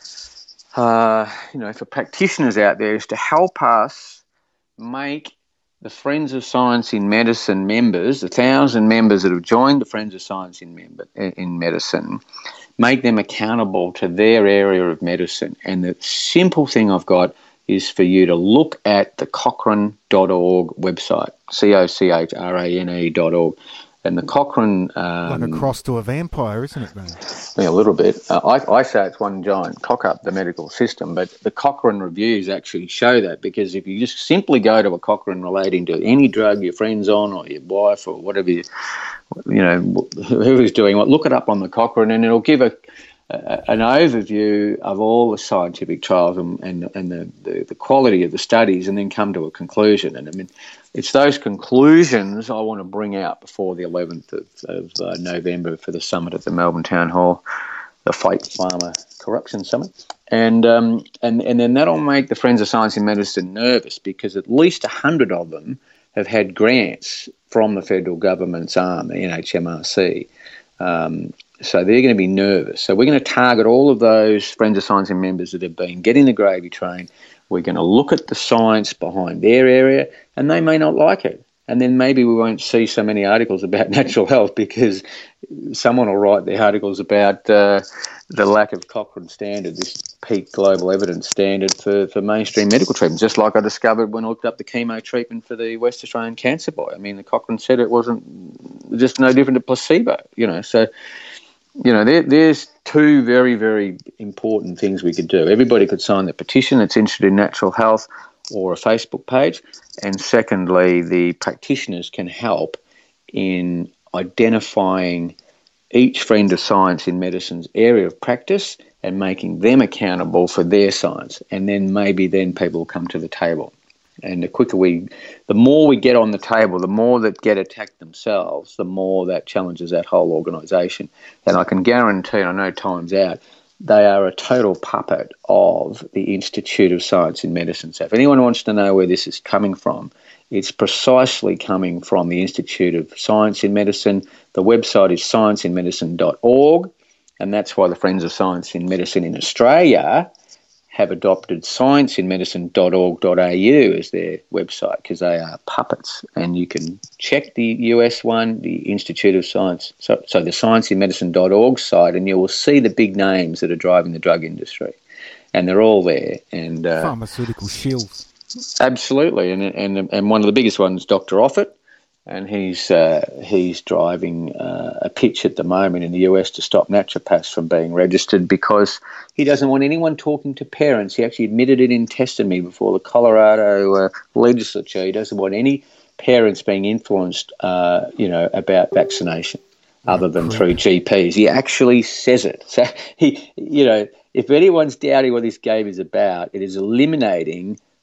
uh, you know, for practitioners out there is to help us make the Friends of Science in Medicine members, the thousand members that have joined the Friends of Science in, member, in Medicine, make them accountable to their area of medicine. And the simple thing I've got is for you to look at the Cochrane dot org website, C O C H R A N E dot org. And the Cochrane... Um, Like a cross to a vampire, isn't it, man? Yeah, a little bit. Uh, I, I say it's one giant cock up, the medical system, but the Cochrane reviews actually show that, because if you just simply go to a Cochrane relating to any drug your friend's on or your wife or whatever, you, you know, whoever's doing what, look it up on the Cochrane, and it'll give a, a an overview of all the scientific trials and, and, and the, the, the quality of the studies, and then come to a conclusion. And I mean, it's those conclusions I want to bring out before the eleventh of, of uh, November for the summit at the Melbourne Town Hall, the Fight Pharma Corruption Summit. And, um, and, and then that'll make the Friends of Science in Medicine nervous, because at least one hundred of them have had grants from the federal government's arm, the N H M R C. Um, so they're going to be nervous. So we're going to target all of those Friends of Science in members that have been getting the gravy train. We're going to look at the science behind their area, and they may not like it. And then maybe we won't see so many articles about natural health, because someone will write the articles about uh, the lack of Cochrane standard, this peak global evidence standard for, for mainstream medical treatment, just like I discovered when I looked up the chemo treatment for the West Australian cancer boy. I mean, the Cochrane said it wasn't just no different to placebo, you know. So, you know, there, there's two very, very important things we could do. Everybody could sign the petition that's interested in natural health, or a Facebook page. And secondly, the practitioners can help in identifying each Friend of Science in Medicine's area of practice and making them accountable for their science. And then maybe then people will come to the table. And the quicker we, the more we get on the table, the more that get attacked themselves, the more that challenges that whole organisation. And I can guarantee, and I know time's out, they are a total puppet of the Institute of Science in Medicine. So if anyone wants to know where this is coming from, it's precisely coming from the Institute of Science in Medicine. The website is science in medicine dot org, and that's why the Friends of Science in Medicine in Australia have adopted science in medicine dot org dot a u as their website, because they are puppets. And you can check the U S one, the Institute of Science, so, so the science in medicine dot org site, and you will see the big names that are driving the drug industry. And they're all there. And uh, pharmaceutical shills. Absolutely. And, and, and one of the biggest ones, Doctor Offit, and he's uh, he's driving uh, a pitch at the moment in the U S to stop naturopaths from being registered, because he doesn't want anyone talking to parents. He actually admitted it in testimony before the Colorado uh, legislature. He doesn't want any parents being influenced, uh, you know, about vaccination other than through G Ps. He actually says it. So he, you know, if anyone's doubting what this game is about, it is eliminating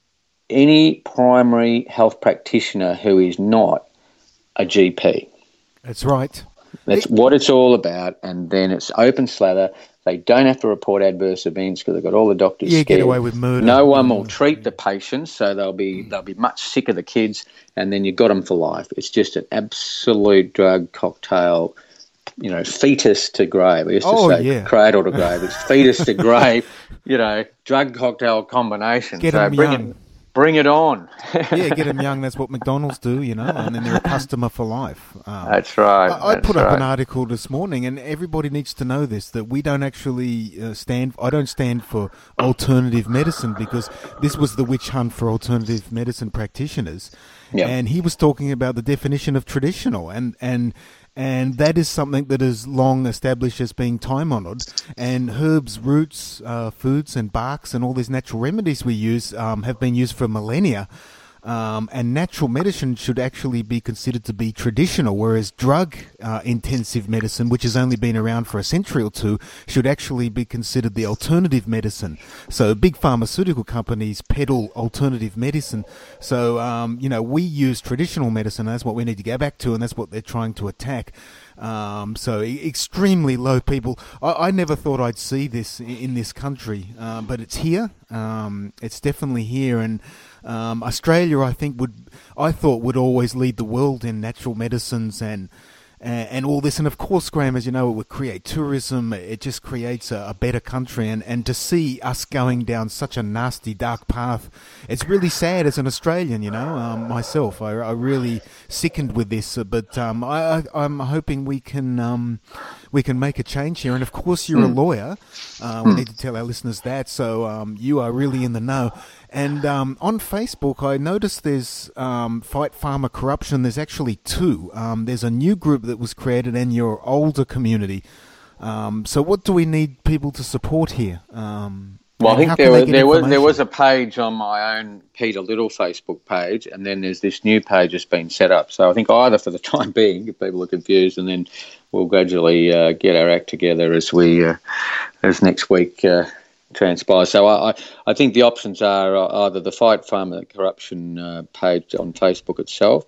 any primary health practitioner who is not a G P. That's right. That's it, what it's all about, and then it's open slather. They don't have to report adverse events because they've got all the doctors yeah, scared. Get away with murder. No one will treat the patients, so they'll be they'll be much sicker, the kids, and then you've got them for life. It's just an absolute drug cocktail, you know, fetus to grave. I used to oh, say yeah. cradle to grave. It's fetus to grave, you know, drug cocktail combination. Get so them bring young. It, bring it on. yeah, get them young. That's what McDonald's do, you know, and then they're a customer for life. Um, that's right. I, I that's put up right. an article this morning, and everybody needs to know this, that we don't actually uh, stand, I don't stand for alternative medicine, because this was the witch hunt for alternative medicine practitioners. Yep. And he was talking about the definition of traditional, and, and and that is something that is long established as being time-honoured. And herbs, roots, uh, foods and barks and all these natural remedies we use um, have been used for millennia. Um, and natural medicine should actually be considered to be traditional, whereas drug-intensive uh, medicine, which has only been around for a century or two, should actually be considered the alternative medicine. So big pharmaceutical companies peddle alternative medicine. So, um, you know, we use traditional medicine. That's what we need to go back to, and that's what they're trying to attack. Um, so e- extremely low people. I, I never thought I'd see this in, in this country, uh, but it's here. Um, it's definitely here, and um, Australia, I think, would I thought would always lead the world in natural medicines and. And all this, and of course, Graham, as you know, it would create tourism. It just creates a, a better country, and, and to see us going down such a nasty, dark path, it's really sad as an Australian. You know, um, myself, I, I really sickened with this, but um, I, I, I'm hoping we can um, we can make a change here. And of course, you're mm. a lawyer. Uh, we mm. need to tell our listeners that, so um, you are really in the know. And um, on Facebook, I noticed there's um, Fight Pharma Corruption. There's actually two. Um, there's a new group that was created, and your older community. Um, so, what do we need people to support here? Um, well, I think there was there was there was a page on my own Peter Little Facebook page, and then there's this new page that's been set up. So, I think either for the time being, if people are confused, and then we'll gradually uh, get our act together as we uh, as next week. Uh, transpire. So I, I think the options are either the Fight Pharma Corruption uh, page on Facebook itself,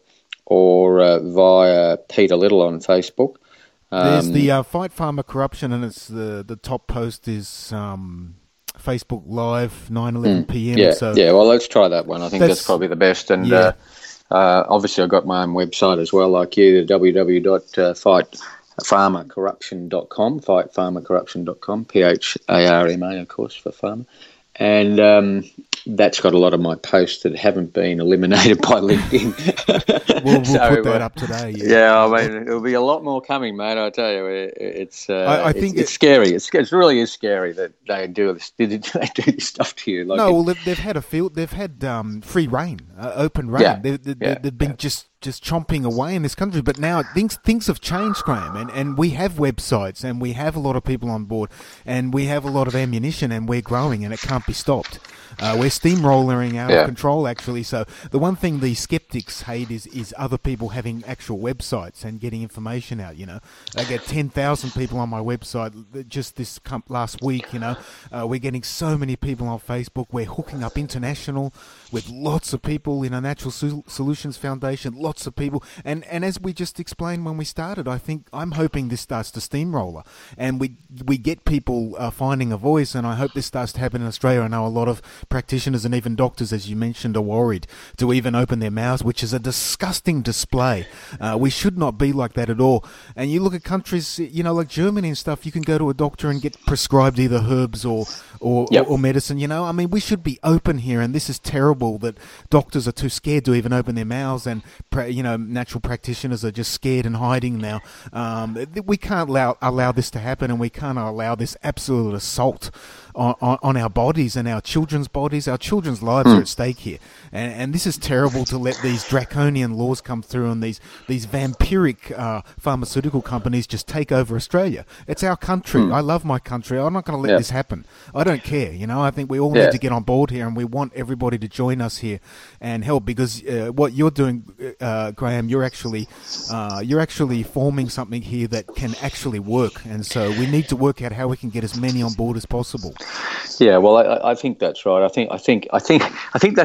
or uh, via Peter Little on Facebook. Um, There's the uh, Fight Pharma Corruption, and it's the the top post is um, Facebook Live, nine eleven p.m. Yeah, so yeah. Well, let's try that one. I think that's, that's probably the best. And yeah. uh, uh, obviously, I've got my own website as well, like you, the w w w dot fight pharma corruption dot com, fight pharma corruption dot com, P H A R M A, of course, for pharma. And um, that's got a lot of my posts that haven't been eliminated by LinkedIn. we'll we'll so, put that uh, up today. Yeah. yeah, I mean, there'll be a lot more coming, mate. I tell you, it, it's uh, I, I think it's, it, it's scary. It's it really is scary that they do this. They do this stuff to you. Like no, it, well, they've, they've had a field. They've had um, free reign, uh, open reign. Yeah, they, they, yeah, they've been yeah. just. just chomping away in this country, but now things things have changed, Graham, and, and we have websites, and we have a lot of people on board, and we have a lot of ammunition, and we're growing, and it can't be stopped. Uh, we're steamrolling out yeah. of control, actually. So the one thing the skeptics hate is, is other people having actual websites and getting information out, you know. I get ten thousand people on my website just this last week, you know. Uh, we're getting so many people on Facebook. We're hooking up international with lots of people in a Natural Solutions Foundation, lots of people. And, and as we just explained when we started, I think I'm hoping this starts to steamroller and we we get people uh, finding a voice, and I hope this starts to happen in Australia. I know a lot of practitioners and even doctors, as you mentioned, are worried to even open their mouths, which is a disgusting display. Uh, we should not be like that at all. And you look at countries, you know, like Germany and stuff, you can go to a doctor and get prescribed either herbs or or, yep. or, or medicine, you know. I mean, we should be open here, and this is terrible that doctors are too scared to even open their mouths, and, you know, natural practitioners are just scared and hiding now. Um, we can't allow, allow this to happen, and we can't allow this absolute assault on, on, on our bodies and our children's bodies. Our children's lives mm. are at stake here, and, and this is terrible to let these draconian laws come through and these these vampiric uh, pharmaceutical companies just take over Australia. It's our country. Mm. I love my country. I'm not going to let yeah. this happen. I don't care. You know, I think we all yeah. need to get on board here, and we want everybody to join us here and help, because uh, what you're doing, uh, Graham, you're actually uh, you're actually forming something here that can actually work, and so we need to work out how we can get as many on board as possible. Yeah, well, I, I think that's right. I think, I think, I think, I think that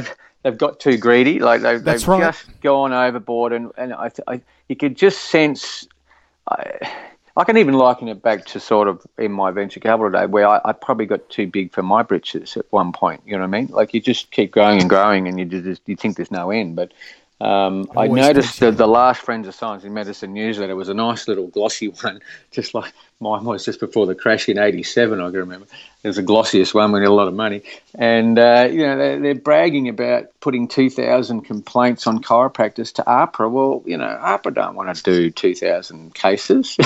they've got too greedy. Like they've, That's they've right. just gone overboard, and and I, I you could just sense. I, I can even liken it back to sort of in my venture capital day where I, I probably got too big for my britches at one point. You know what I mean? Like you just keep growing and growing, and you just you think there's no end. But um, I Always noticed teaching. that the last Friends of Science in Medicine newsletter was a nice little glossy one, just like mine was just before the crash in eighty-seven. I can remember. It was the glossiest one. We had a lot of money, and uh, you know they're, they're bragging about putting two thousand complaints on chiropractors to AHPRA. Well, you know AHPRA don't want to do two thousand cases.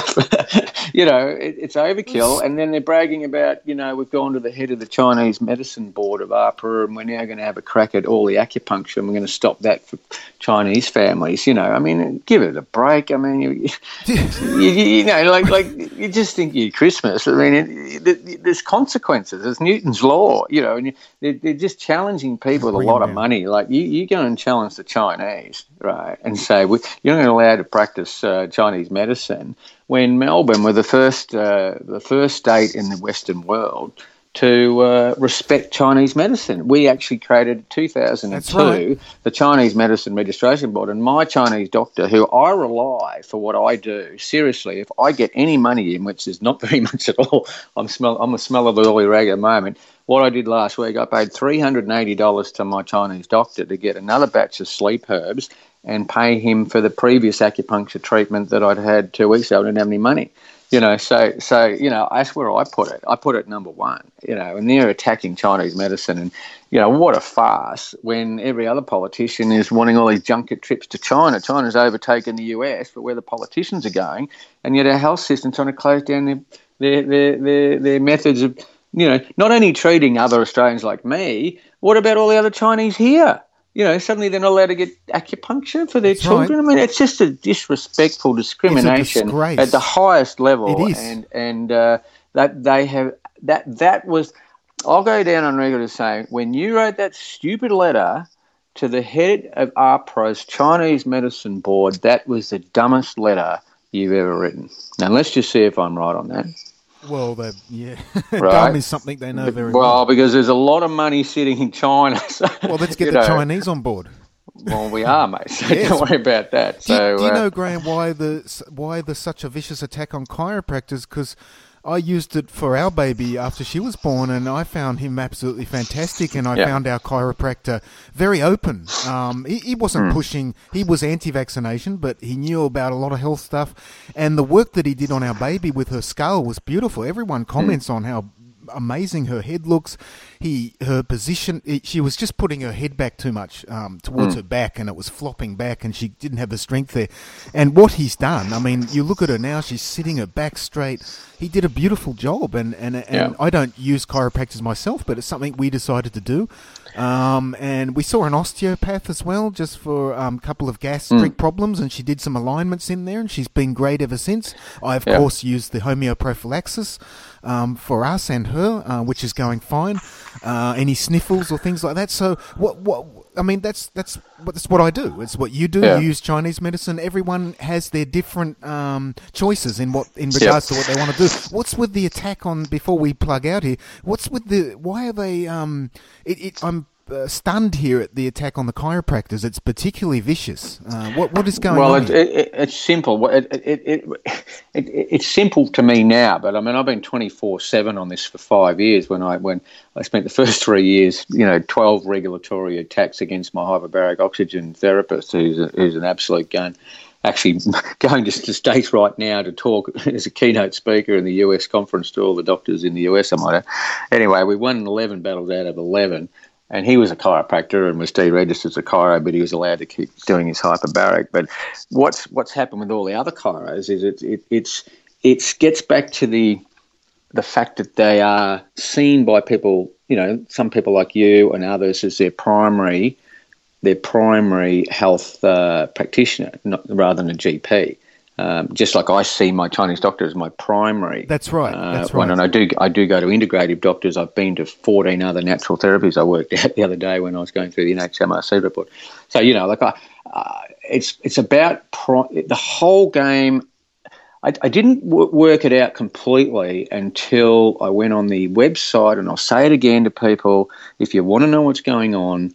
you know it, it's overkill. And then they're bragging about you know we've gone to the head of the Chinese medicine board of AHPRA, and we're now going to have a crack at all the acupuncture, and we're going to stop that for Chinese families. You know, I mean, give it a break. I mean, you, you, you know, like like you just think you're Christmas. I mean, it, it, there's consequences. There's Newton's law, you know, and they're, they're just challenging people with a lot of money. Like you, you go and challenge the Chinese, right, and say well, you're not allowed to practice uh, Chinese medicine. When Melbourne were the first, uh, the first state in the Western world to uh, respect Chinese medicine. We actually created in two thousand two That's right. the Chinese Medicine Registration Board, and my Chinese doctor, who I rely for what I do, seriously, if I get any money in, which is not very much at all, I'm smell I'm a smell of the oily rag at the moment. What I did last week, I paid three hundred eighty dollars to my Chinese doctor to get another batch of sleep herbs and pay him for the previous acupuncture treatment that I'd had two weeks ago. I didn't have any money. You know, so, so you know, that's where I put it. I put it number one, you know, and they're attacking Chinese medicine. And, you know, what a farce when every other politician is wanting all these junket trips to China. China's overtaken the U S for where the politicians are going, and yet our health system's trying to close down their, their, their, their, their methods of, you know, not only treating other Australians like me, what about all the other Chinese here? You know, suddenly they're not allowed to get acupuncture for their That's children. right. I mean, it's just a disrespectful discrimination disgrace. at the highest level. It is. And and uh, that they have that that was. I'll go down on record as saying when you wrote that stupid letter to the head of AHPRA's Chinese Medicine Board, that was the dumbest letter you've ever written. Now let's just see if I'm right on that. Well, they yeah, Right. dumb is something they know very well. Well, because there's a lot of money sitting in China. So, Well, let's get you the know, Chinese on board. Well, we are, mate. So Yes. don't worry about that. Do you, So do you uh, know, Graham, why the why there's such a vicious attack on chiropractors? Because I used it for our baby after she was born, and I found him absolutely fantastic, and I Yeah. found our chiropractor very open. Um, he, he wasn't Hmm. pushing, he was anti-vaccination, but he knew about a lot of health stuff, and the work that he did on our baby with her skull was beautiful. Everyone comments on how amazing her head looks. He, her position, it, she was just putting her head back too much um, towards Mm. her back, and it was flopping back, and she didn't have the strength there. And what he's done, I mean, you look at her now; she's sitting her back straight. He did a beautiful job, and and, and Yeah. I don't use chiropractors myself, but it's something we decided to do. Um, and we saw an osteopath as well, just for um, a couple of gastric Mm. problems, and she did some alignments in there, and she's been great ever since. I, of Yeah. course, used the homeoprophylaxis um, for us and her, uh, which is going fine. Uh, any sniffles or things like that. So, what? What? I mean, that's that's what that's what I do. It's what you do. Yeah. You use Chinese medicine. Everyone has their different um, choices in what in regards to what they want to do. What's with the attack on? Before we plug out here, what's with the? Why are they? Um, it, it, I'm uh, stunned here at the attack on the chiropractors. It's particularly vicious. Uh, what what is going well, on? it, here? it, it, it's simple. It, it, it, it, it, it's simple to me now, but I mean, I've been twenty-four seven on this for five years. When I when I spent the first three years, you know, twelve regulatory attacks against my hyperbaric oxygen therapist, who's a, who's an absolute gun. Actually, going to the States right now to talk as a keynote speaker in the U S conference to all the doctors in the U S. I might have. Anyway, we won eleven battles out of eleven. And he was a chiropractor and was deregistered as a chiro, but he was allowed to keep doing his hyperbaric. But what's what's happened with all the other chiros is it it it's it gets back to the the fact that they are seen by people, you know, some people like you and others as their primary their primary health uh, practitioner, not, rather than a G P. Um, just like I see my Chinese doctor as my primary. That's right. Uh, That's one. right. And I do I do go to integrative doctors. I've been to fourteen other natural therapies. I worked out the other day when I was going through the N H M R C report. So you know, like I, uh, it's it's about pro- the whole game. I, I didn't w- work it out completely until I went on the website, and I'll say it again to people: if you want to know what's going on,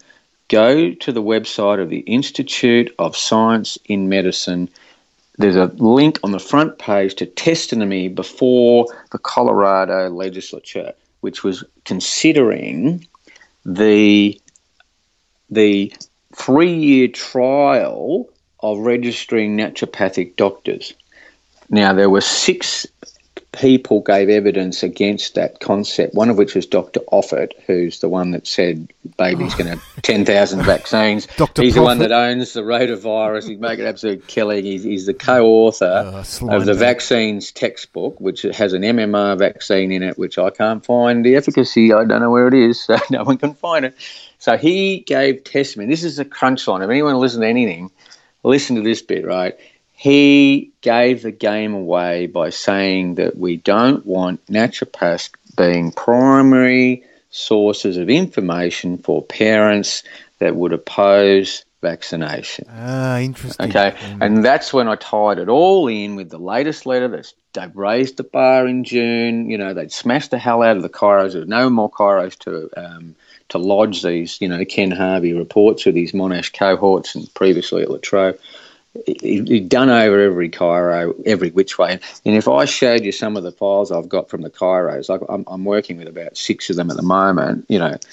go to the website of the Institute of Science in Medicine. There's a link on the front page to testimony before the Colorado legislature, which was considering the the three-year trial of registering naturopathic doctors. Now, there were six people gave evidence against that concept, one of which was Doctor Offit, who's the one that said baby's going to have ten thousand vaccines. Doctor He's Profit. the one that owns the rotavirus. He'd make it absolute killing. He's, he's the co-author uh, of the bag. vaccines textbook, which has an M M R vaccine in it, which I can't find the efficacy. I don't know where it is, so no one can find it. So he gave testimony. This is a crunch line. If anyone listens to anything, listen to this bit, right? He gave the game away by saying that we don't want naturopaths being primary sources of information for parents that would oppose vaccination. Ah, interesting. Okay, Mm. and that's when I tied it all in with the latest letter. That's, they've raised the bar in June. You know, they'd smashed the hell out of the chiros. There was no more chiros to um, to lodge these, you know, Ken Harvey reports with his Monash cohorts and previously at La Trobe. He'd done over every chiro, every which way. And if I showed you some of the files I've got from the chiros, like I'm, I'm working with about six of them at the moment, you know,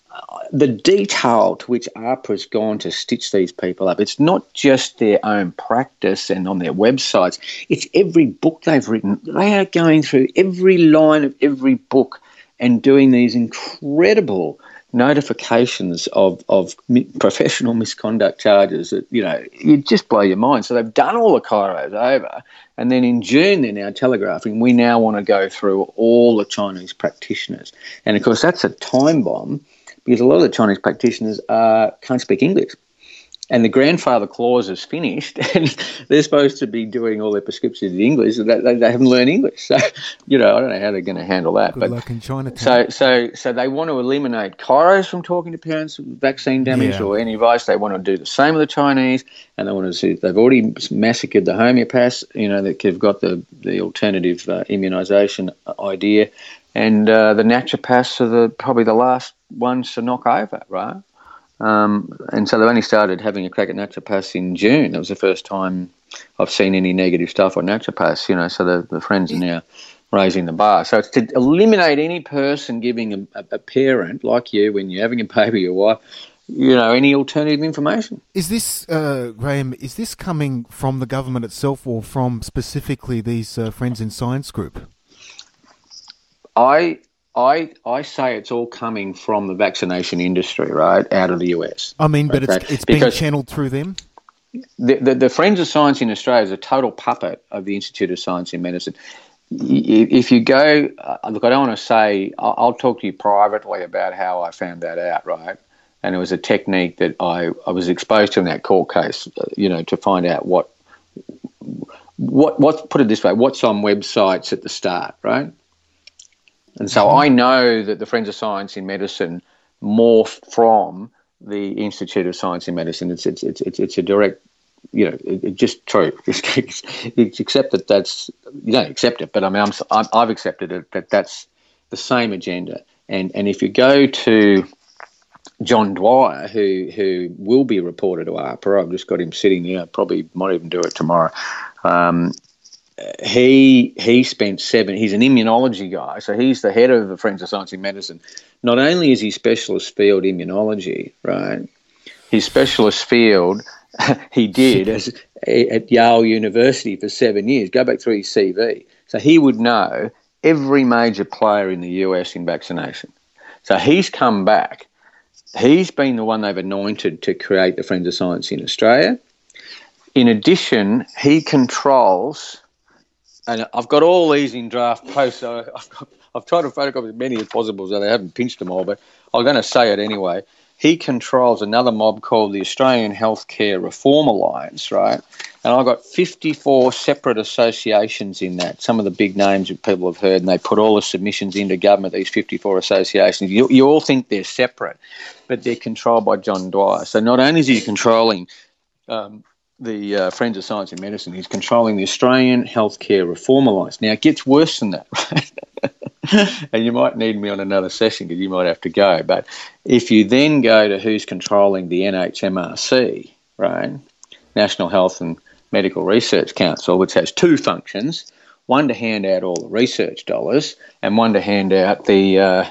the detail to which AHPRA's gone to stitch these people up, it's not just their own practice and on their websites, it's every book they've written. They are going through every line of every book and doing these incredible notifications of, of mi- professional misconduct charges that, you know, you just blow your mind. So they've done all the chiros over, and then in June they're now telegraphing, we now want to go through all the Chinese practitioners. And, of course, that's a time bomb because a lot of the Chinese practitioners uh, can't speak English. And the grandfather clause is finished, and they're supposed to be doing all their prescriptions in English, and they, they haven't learned English. So, you know, I don't know how they're going to handle that. Good but luck in Chinatown. So, so, so they want to eliminate chiros from talking to parents with vaccine damage Yeah. or any advice. They want to do the same with the Chinese, and they want to see. They've already massacred the homeopaths. You know, they've got the the alternative uh, immunisation idea, and uh, the naturopaths are the probably the last ones to knock over, right? Um, and so they've only started having a crack at naturopaths in June. That was the first time I've seen any negative stuff on naturopaths, you know, so the, the friends are now raising the bar. So it's to eliminate any person giving a, a parent like you when you're having a baby, your wife, you know, any alternative information. Is this, uh, Graham, is this coming from the government itself or from specifically these uh, Friends in Science group? I... I I say it's all coming from the vaccination industry, right, out of the U S. I mean, but okay? it's it's being Because channeled through them? The, the, the Friends of Science in Australia is a total puppet of the Institute of Science in Medicine. If you go, uh, look, I don't want to say, I'll, I'll talk to you privately about how I found that out, right? And it was a technique that I, I was exposed to in that court case, uh, you know, to find out what, what, what, put it this way, what's on websites at the start, right? And so I know that the Friends of Science in Medicine morphed from the Institute of Science in Medicine. It's it's it's it's, it's a direct, you know, it, it's just true. It's, it's accept that that's you don't accept it, but I mean I'm, I'm I've accepted it that that's the same agenda. And and if you go to John Dwyer, who who will be reported to AHPRA, I've just got him sitting there. Probably might even do it tomorrow. Um, He he spent seven. He's an immunology guy, so he's the head of the Friends of Science in Medicine. Not only is he specialist field immunology, right? His specialist field he did as, at Yale University for seven years. Go back through his C V, so he would know every major player in the U S in vaccination. So he's come back. He's been the one they've anointed to create the Friends of Science in Australia. In addition, he controls. And I've got all these in draft posts, so I've, got, I've tried to photocopy as many as possible, so they haven't pinched them all, but I'm going to say it anyway. He controls another mob called the Australian Healthcare Reform Alliance, right? And I've got fifty-four separate associations in that, some of the big names that people have heard, and they put all the submissions into government, these fifty-four associations. You, you all think they're separate, but they're controlled by John Dwyer. So not only is he controlling... Um, the uh, Friends of Science in Medicine, he's controlling the Australian Healthcare Reform Alliance. Now, it gets worse than that, right? and you might need me on another session because you might have to go. But if you then go to who's controlling the N H M R C, right, National Health and Medical Research Council, which has two functions, one to hand out all the research dollars and one to hand out the uh,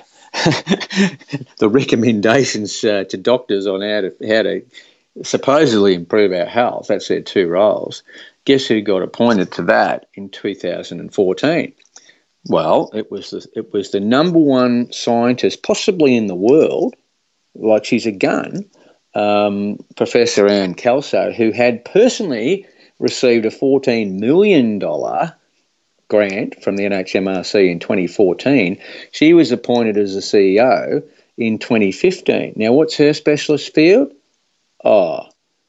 the recommendations uh, to doctors on how to how to supposedly improve our health. That's their two roles. Guess who got appointed to that in two thousand fourteen? Well, it was the, it was the number one scientist possibly in the world, like she's a gun, um, Professor Anne Kelso, who had personally received a fourteen million dollars grant from the N H M R C in twenty fourteen. She was appointed as the C E O in twenty fifteen. Now, what's her specialist field? Oh,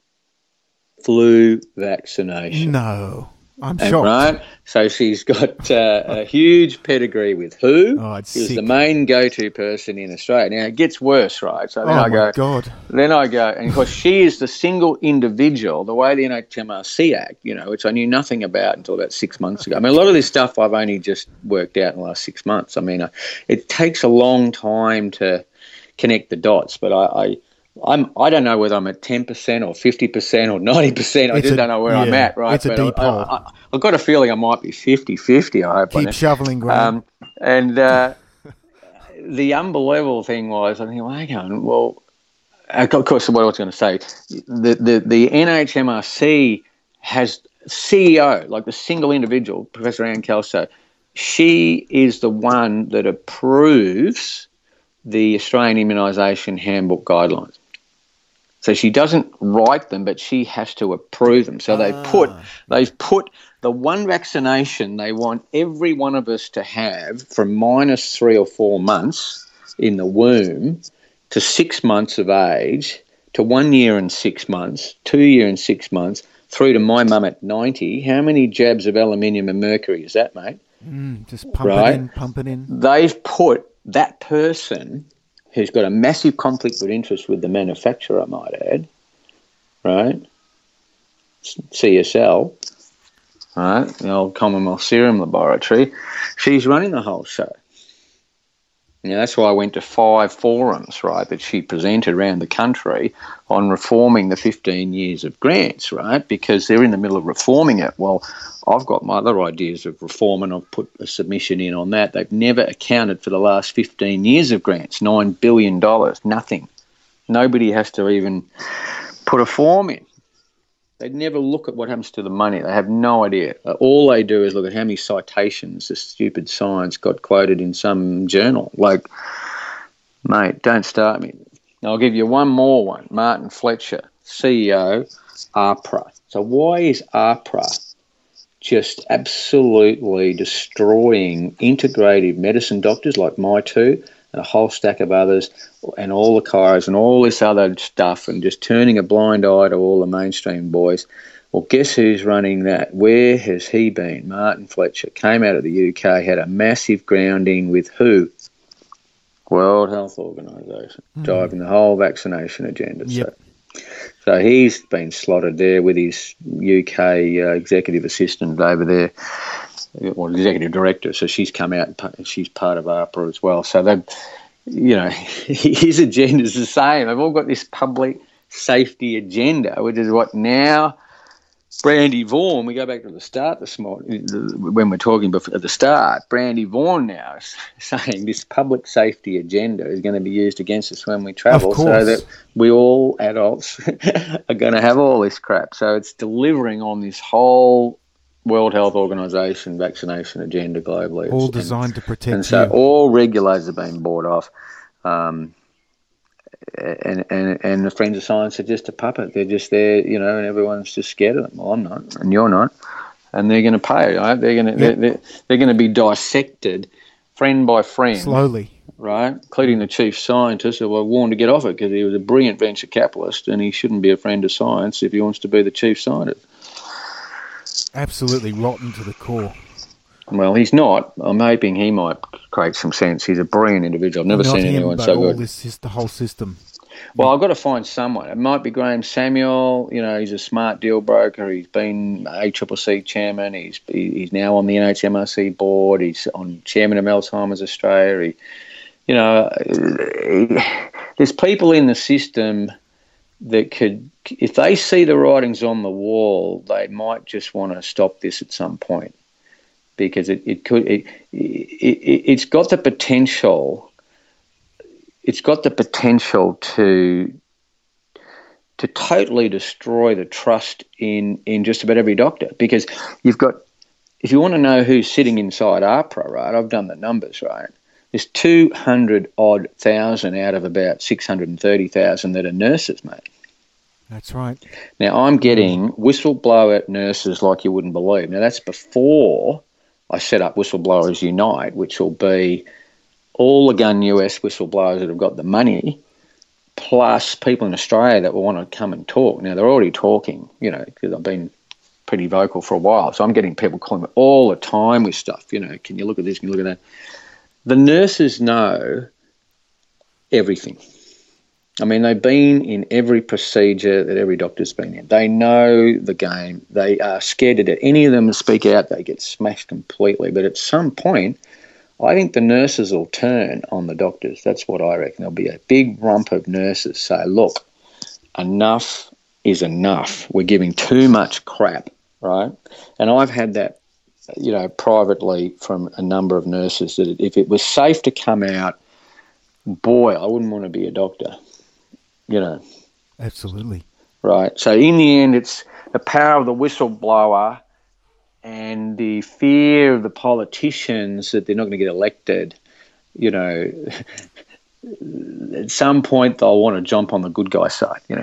flu vaccination. No, I'm and, shocked. Right? So she's got uh, a huge pedigree with W H O. Oh, it's she was sick. the main go-to person in Australia. Now, it gets worse, right? So then oh, I go, my God. Then I go, and of course, she is the single individual, the way the N H M R C Act, you know, which I knew nothing about until about six months ago. I mean, a lot of this stuff I've only just worked out in the last six months. I mean, uh, it takes a long time to connect the dots, but I... I I'm, I don't know whether I'm at ten percent or fifty percent or ninety percent. I It's just a- don't know where yeah, I'm at, right? it's a But deep I, hole. I, I, I've got a feeling I might be fifty-fifty, I hope. I Keep know. shoveling, Graham. Um, and uh, the unbelievable thing was, I think, well, hang on, well, of course, what I was going to say, the, the, the N H M R C has C E O, like the single individual, Professor Anne Kelso. She is the one that approves the Australian Immunisation Handbook guidelines. So she doesn't write them, but she has to approve them. So they've put they've put the one vaccination they want every one of us to have from minus three or four months in the womb to six months of age to one year and six months, two year and six months, through to my mum at ninety. How many jabs of aluminium and mercury is that, mate? Mm, just pump right. it in, pump it in. They've put that person who's got a massive conflict of interest with the manufacturer, I might add, right? C S L, right? The old Commonwealth Serum Laboratory. She's running the whole show. Now, that's why I went to five forums, right, that she presented around the country on reforming the fifteen years of grants, right, because they're in the middle of reforming it. Well, I've got my other ideas of reform and I've put a submission in on that. They've never accounted for the last fifteen years of grants, nine billion dollars, nothing. Nobody has to even put a form in. They never look at what happens to the money. They have no idea. All they do is look at how many citations this stupid science got quoted in some journal. Like, mate, don't start me. I'll give you one more one. Martin Fletcher, C E O, AHPRA. So why is AHPRA just absolutely destroying integrative medicine doctors like my two and a whole stack of others and all the chiros and all this other stuff and just turning a blind eye to all the mainstream boys? Well, guess who's running that? Where has he been? Martin Fletcher came out of the U K, had a massive grounding with who? World Health Organisation, mm. driving the whole vaccination agenda. Yep. So, so he's been slotted there with his U K uh, executive assistant over there, or executive director. So she's come out and she's part of AHPRA as well. So they, you know, his agenda is the same. They've all got this public safety agenda, which is what now. Brandy Vaughan, we go back to the start this morning, when we're talking before, at the start, Brandy Vaughan now is saying this public safety agenda is going to be used against us when we travel, so that we all adults are going to have all this crap. So it's delivering on this whole World Health Organisation vaccination agenda globally. All designed and, to protect you. And so you. all regulators have been bought off. Um, And, and and the Friends of Science are just a puppet. They're just there, you know, and everyone's just scared of them. Well, I'm not, and you're not, and they're going to pay. Right? They're going to yep. they're, they're going to be dissected, friend by friend, slowly, right? Including the chief scientist, who I warned to get off it because he was a brilliant venture capitalist, and he shouldn't be a friend of science if he wants to be the chief scientist. Absolutely rotten to the core. Well, he's not. I'm hoping he might create some sense. He's a brilliant individual. I've never not seen him, anyone but so all good. This is the whole system. Well, I've got to find someone. It might be Graham Samuel. You know, he's a smart deal broker. He's been A C C C chairman. He's he's now on the N H M R C board. He's on chairman of Alzheimer's Australia. He, you know, he, there's people in the system that could, if they see the writings on the wall, they might just want to stop this at some point, because it, it could it, it, it it's got the potential. It's got the potential to to totally destroy the trust in, in just about every doctor, because you've got, if you want to know who's sitting inside AHPRA, right, I've done the numbers, right, there's two hundred odd thousand out of about six hundred thirty thousand that are nurses, mate. That's right. Now, I'm getting whistleblower nurses like you wouldn't believe. Now, that's before I set up Whistleblowers Unite, which will be all the gun U S whistleblowers that have got the money, plus people in Australia that will want to come and talk. Now, they're already talking, you know, because I've been pretty vocal for a while. So I'm getting people calling me all the time with stuff, you know, can you look at this, can you look at that? The nurses know everything. I mean, they've been in every procedure that every doctor's been in. They know the game. They are scared to death. Any of them speak out, they get smashed completely. But at some point, I think the nurses will turn on the doctors. That's what I reckon. There'll be a big rump of nurses say, look, enough is enough. We're giving too much crap, right? And I've had that, you know, privately from a number of nurses, that if it was safe to come out, boy, I wouldn't want to be a doctor, you know. Absolutely. Right. So in the end, it's the power of the whistleblower and the fear of the politicians that they're not going to get elected. You know, at some point they'll want to jump on the good guy side, you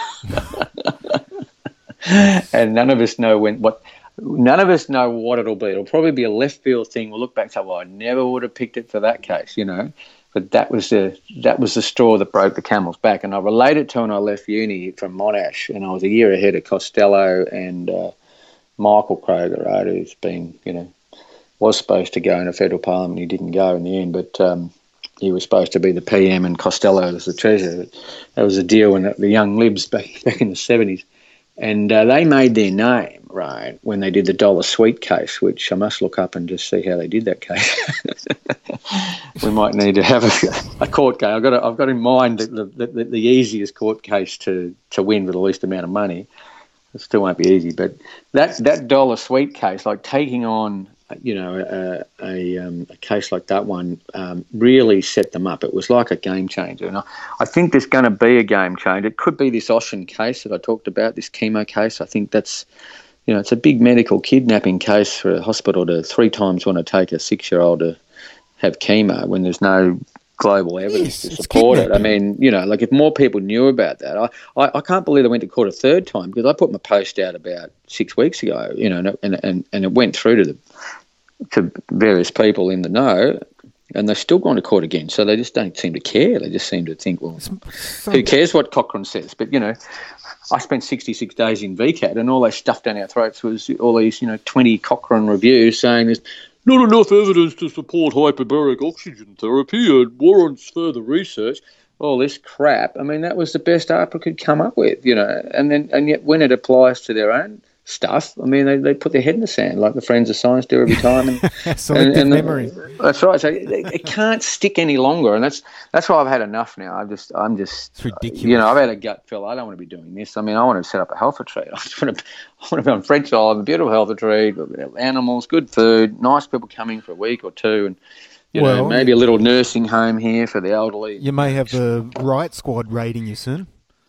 know. And none of us know when what none of us know what it'll be. It'll probably be a left field thing. We'll look back and say, well, I never would have picked it for that case, you know. But that was the that was the straw that broke the camel's back. And I relate it to when I left uni from Monash, and I was a year ahead of Costello and uh, Michael Kroger, right, who's been, you know, was supposed to go into federal parliament. He didn't go in the end, but um, he was supposed to be the P M and Costello was the treasurer. That was a deal when the, the young Libs back, back in the seventies. And uh, they made their name, right, when they did the Dollar Sweet case, which I must look up and just see how they did that case. We might need to have a, a court case. I've got, to, I've got in mind the, the, the, the easiest court case to, to win for the least amount of money. It still won't be easy. But that, that Dollar Sweet case, like taking on, you know, a, a, um, a case like that one um, really set them up. It was like a game changer. And I, I think there's going to be a game changer. It could be this Oshin case that I talked about, this chemo case. I think that's, you know, it's a big medical kidnapping case for a hospital to three times want to take a six-year-old to have chemo when there's no global evidence yes, to support it. I kidnapping. mean, you know, like if more people knew about that, I, I, I can't believe I went to court a third time, because I put my post out about six weeks ago, you know, and and, and it went through to the to various people in the know, and they've still gone to court again. So they just don't seem to care. They just seem to think, well, So, who cares what Cochrane says? But, you know, I spent sixty-six days in V CAT, and all they stuffed down our throats was all these, you know, twenty Cochrane reviews saying there's not enough evidence to support hyperbaric oxygen therapy and warrants further research. All this crap. I mean, that was the best AHPRA could come up with, you know, and then and yet when it applies to their own stuff, I mean, they, they put their head in the sand like the Friends of Science do every time. And, selective and, and memory. The, that's right. So it, it can't stick any longer, and that's that's why I've had enough now. I'm just, I'm just, It's ridiculous. You know, I've had a gut feel. I don't want to be doing this. I mean, I want to set up a health retreat. I just want to, I want to be on French Island, a beautiful health retreat, animals, good food, nice people coming for a week or two, and you well, know, maybe a little nursing home here for the elderly. You may have the right squad raiding you soon.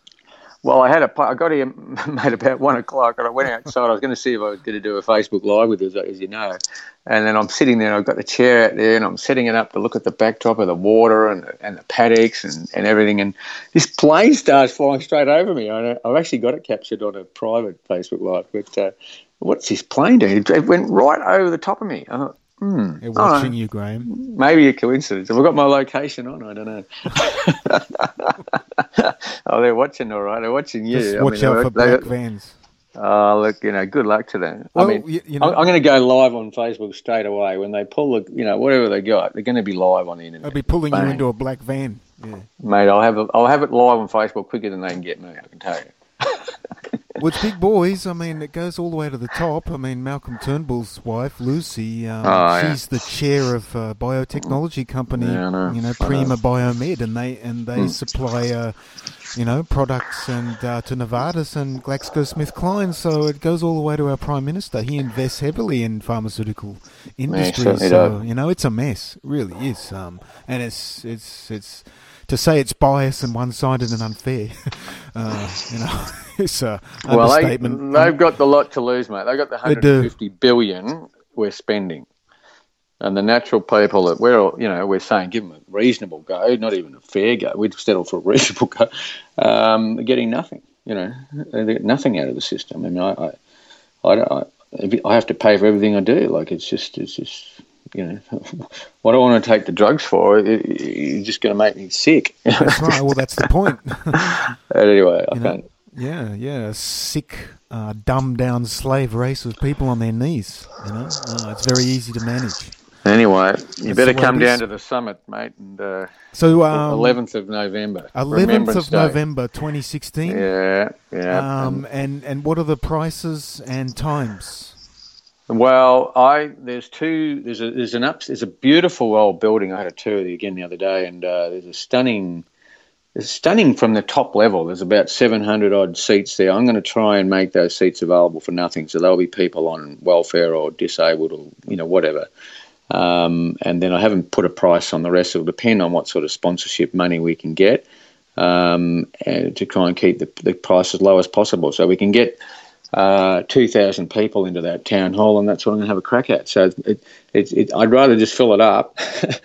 Well, I had a, I got here, mate, about one o'clock, and I went outside. I was going to see if I was going to do a Facebook Live with us, as you know. And then I'm sitting there, and I've got the chair out there, and I'm setting it up to look at the backdrop of the water and and the paddocks and, and everything. And this plane starts flying straight over me. I, I've actually got it captured on a private Facebook Live. But uh, what's this plane doing? It went right over the top of me. I thought, Hmm. They're watching you, Graham. Maybe a coincidence. Have I got my location on? I don't know. Oh, they're watching, all right. They're watching you. Just I watch mean, out they, for they, black vans. Oh, look, you know, good luck to them. Well, I mean, you, you know, I'm, I'm going to go live on Facebook straight away when they pull the, you know, whatever they got. They're going to be live on the internet. I'll be pulling Bang. you into a black van. Yeah. Mate, I'll have a, I'll have it live on Facebook quicker than they can get me. I can tell you. Well, it's big boys. I mean, it goes all the way to the top. I mean, Malcolm Turnbull's wife, Lucy, um, Oh, yeah. she's the chair of a biotechnology company, Yeah, I know. you know, I Prima know. Biomed, and they and they supply, uh, you know, products and uh, to Novartis and GlaxoSmithKline. So it goes all the way to our Prime Minister. He invests heavily in pharmaceutical industry. certainly so does. you know, it's a mess. It really is. Um, and it's it's it's. To say it's biased and one-sided and unfair, uh, you know, it's a Well, they, understatement. they've got the lot to lose, mate. They've got the They do. one hundred fifty billion we're spending. And the natural people that we're, all, you know, we're saying give them a reasonable go, not even a fair go. We'd settle for a reasonable go. Um, getting nothing, you know, they get nothing out of the system. I mean, I, I, I, don't- I, I have to pay for everything I do. Like it's just, it's just, you know, what I want to take the drugs for, it, it, you're just going to make me sick. That's right. Well, that's the point. Anyway, I You know, can't. yeah, yeah, a sick, uh, dumbed-down slave race of people on their knees. You know, uh, it's very easy to manage. Anyway, you better the way come it down is. to the summit, mate, and uh, So, um, eleventh of November. eleventh Remembrance of Day. November, twenty sixteen. Yeah, yeah. Um, and and what are the prices and times? Well, I there's two. There's a there's an up. There's a beautiful old building. I had a tour of it again the other day, and uh, there's a stunning. It's stunning from the top level. There's about seven hundred odd seats there. I'm going to try and make those seats available for nothing, so there'll be people on welfare or disabled or you know whatever. Um, and then I haven't put a price on the rest. It'll depend on what sort of sponsorship money we can get um, and to try and keep the, the price as low as possible. So we can get uh, two thousand people into that town hall, and that's what I'm going to have a crack at. So it, it, it, I'd rather just fill it up.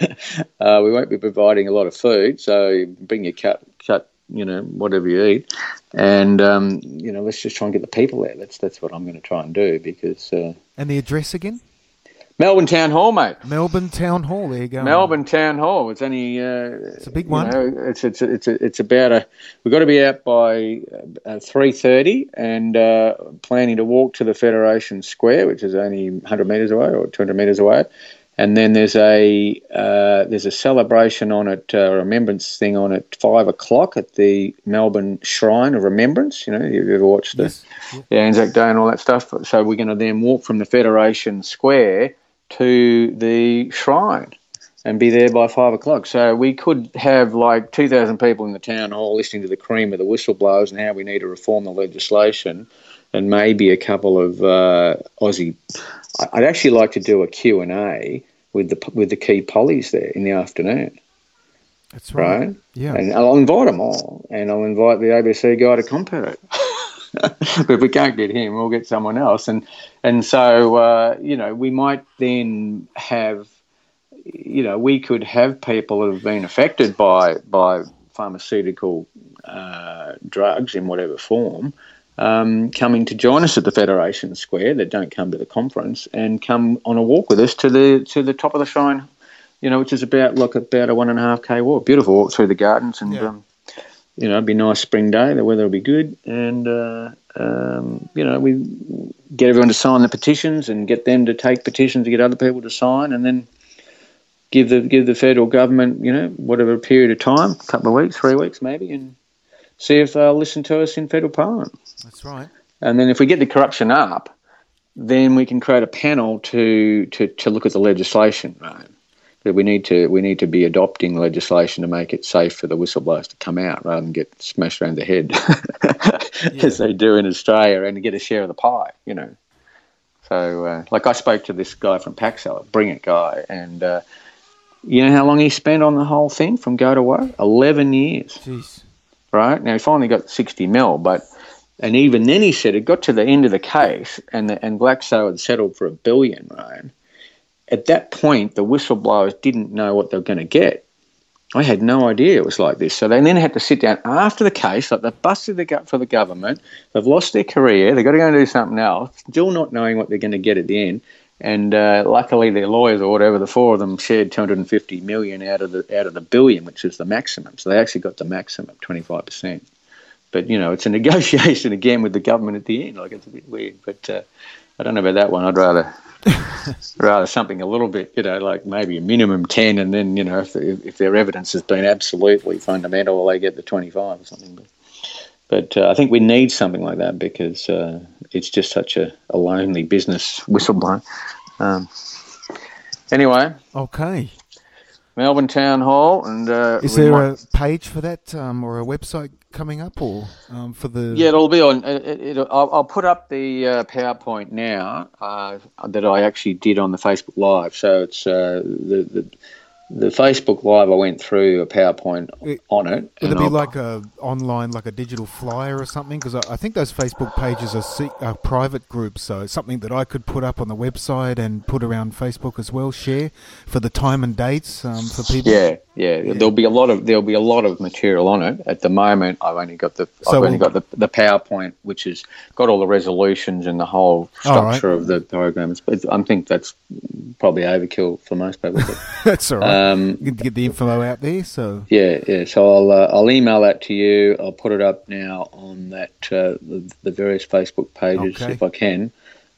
uh, we won't be providing a lot of food, so bring your cut, cut, you know, whatever you eat, and um, you know, let's just try and get the people there. That's that's what I'm going to try and do because uh, And the address again? Melbourne Town Hall, mate. Melbourne Town Hall. There you go. Melbourne Town Hall. It's only. Uh, It's a big you one. know, it's it's it's it's about a. We've got to be out by uh, three thirty, and uh, planning to walk to the Federation Square, which is only one hundred metres away or two hundred metres away, and then there's a uh, there's a celebration on it, a remembrance thing on at five o'clock at the Melbourne Shrine of Remembrance. You know, you've ever watched the, Yes. Yeah. the Anzac Day and all that stuff. So we're going to then walk from the Federation Square to the shrine and be there by five o'clock. So we could have like two thousand people in the town hall listening to the cream of the whistleblowers and how we need to reform the legislation, and maybe a couple of uh, Aussie. I'd actually like to do a Q and A with the with the key pollies there in the afternoon, That's right. right? Yeah. And I'll invite them all, and I'll invite the A B C guy to compare it. But if we can't get him, we'll get someone else. And and so, uh, you know, we might then have, you know, we could have people who have been affected by, by pharmaceutical uh, drugs in whatever form um, coming to join us at the Federation Square that don't come to the conference and come on a walk with us to the to the top of the shrine, you know, which is about, like, about a one and a half K walk. Beautiful walk through the gardens and... Yeah. Um, you know, it'd be a nice spring day. The weather will be good, and uh, um, you know, we get everyone to sign the petitions and get them to take petitions to get other people to sign, and then give the give the federal government, you know, whatever period of time, a couple of weeks, three weeks maybe, and see if they'll listen to us in federal parliament. That's right. And then if we get the corruption up, then we can create a panel to to, to look at the legislation, right? That we need to we need to be adopting legislation to make it safe for the whistleblowers to come out rather than get smashed around the head Yeah. as they do in Australia and to get a share of the pie, you know. So, uh, like I spoke to this guy from Paxel, a brilliant guy, and uh, you know how long he spent on the whole thing from go to woe? eleven years, Jeez. right? Now, he finally got sixty mil, but, and even then he said it got to the end of the case and the, and Glaxo had settled for a billion, right? At that point, the whistleblowers didn't know what they were going to get. I had no idea it was like this. So they then had to sit down after the case, like they've busted the gut for the government, they've lost their career, they've got to go and do something else, still not knowing what they're going to get at the end. And uh, luckily their lawyers or whatever, the four of them shared two hundred fifty million out of the out of the billion, which is the maximum. So they actually got the maximum, twenty-five percent. but you know, it's a negotiation again with the government at the end. Like, it's a bit weird, but uh, I don't know about that one. I'd rather rather something a little bit, you know, like maybe a minimum ten, and then, you know, if if their evidence has been absolutely fundamental, they get the twenty-five or something. But, but uh, I think we need something like that because uh, it's just such a, a lonely business, whistleblowing. Um, anyway. Okay. Melbourne Town Hall, and uh, is there might... a page for that, um, or a website coming up, or um, for the? Yeah, it'll be on. It, it, I'll, I'll put up the uh, PowerPoint now uh, that I actually did on the Facebook Live. So it's uh, the, the the Facebook Live. I went through a PowerPoint it, on it. Would it be I'll... like a online, like a digital flyer or something? Because I, I think those Facebook pages are, se- are private groups, so it's something that I could put up on the website and put around Facebook as well. Share for the time and dates um, for people. Yeah, yeah, yeah. There'll be a lot of there'll be a lot of material on it. At the moment, I've only got the so I've only we'll... got the, the PowerPoint, which has got all the resolutions and the whole structure right. of the programs. But I think that's probably overkill for most people. But, that's all right. Um, you can get the info out there. So yeah, yeah. So I'll uh, I'll email that to you. I'll put it up now on that uh, the, the various Facebook pages okay. if I can.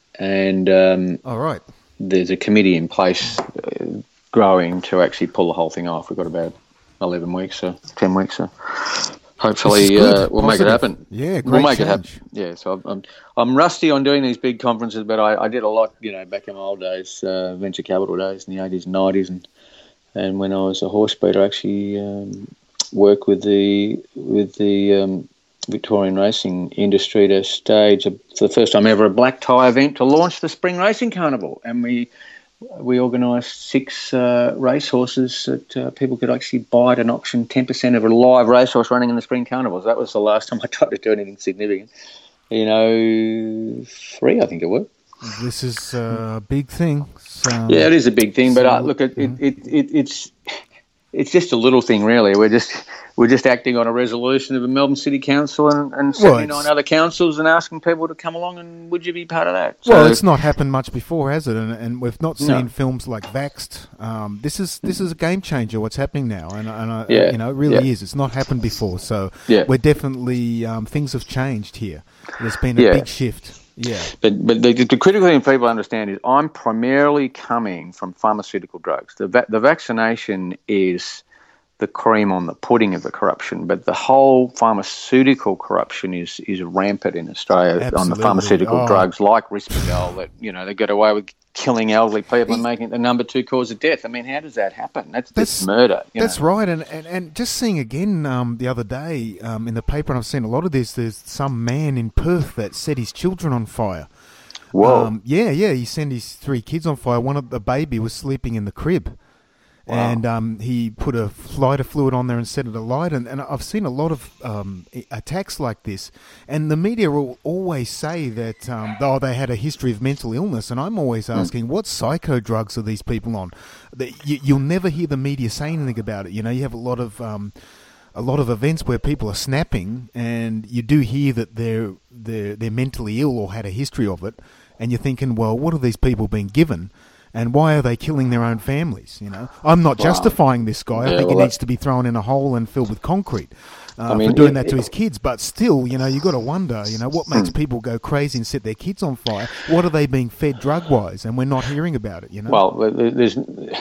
And um, all right, there's a committee in place uh, growing to actually pull the whole thing off. We've got about eleven weeks or ten weeks. So hopefully uh, we'll Positive. make it happen. Yeah, great we'll make change. it happen. Yeah. So I'm I'm rusty on doing these big conferences, but I, I did a lot, you know, back in my old days, uh, venture capital days in the eighties and nineties, and and when I was a horse breeder, I actually um, worked with the with the um, Victorian racing industry to stage a, for the first time ever a black tie event to launch the Spring Racing Carnival, and we we organised six uh, racehorses that uh, people could actually buy at an auction, ten percent of a live racehorse running in the Spring Carnivals. That was the last time I tried to do anything significant. You know, three I think it was. This is a big thing. So, yeah, it is a big thing, but so, uh, look, it, it, it, it, it's it's just a little thing, really. We're just we're just acting on a resolution of a Melbourne City Council and, and seventy-nine well, other councils, and asking people to come along and would you be part of that? So, well, it's not happened much before, has it? And, and we've not seen no. films like Vaxxed. Um, this is this is a game changer. What's happening now, and, and I, yeah. you know, it really yeah. is. It's not happened before, so yeah. we're definitely um, things have changed here. There's been a yeah. big shift. Yeah, but but the, the critical thing people understand is I'm primarily coming from pharmaceutical drugs. The va- the vaccination is the cream on the pudding of the corruption, but the whole pharmaceutical corruption is is rampant in Australia. Absolutely. On the pharmaceutical oh. drugs like Risperdal that, you know, they get away with killing elderly people and making it the number two cause of death. I mean, how does that happen? That's, that's, that's murder. You that's know? right. And, and and just seeing again um, the other day um, in the paper, and I've seen a lot of this, there's some man in Perth that set his children on fire. Whoa. Um, yeah, yeah, he sent his three kids on fire. One of the baby was sleeping in the crib. Wow. And um, he put a lighter fluid on there and set it alight. And, and I've seen a lot of um, attacks like this. And the media will always say that, um, oh, they had a history of mental illness. And I'm always asking, mm. what psycho drugs are these people on? That you, you'll never hear the media say anything about it. You know, you have a lot of um, a lot of events where people are snapping, and you do hear that they're they're they're mentally ill or had a history of it. And you're thinking, well, what are these people being given? And why are they killing their own families? You know, I'm not wow. justifying this guy. Yeah, I think well, he needs to be thrown in a hole and filled with concrete uh, I mean, for doing it, that to it, his kids. But still, you know, you got to wonder, you know, what makes hmm. people go crazy and set their kids on fire? What are they being fed drug-wise? And we're not hearing about it. You know. Well, there's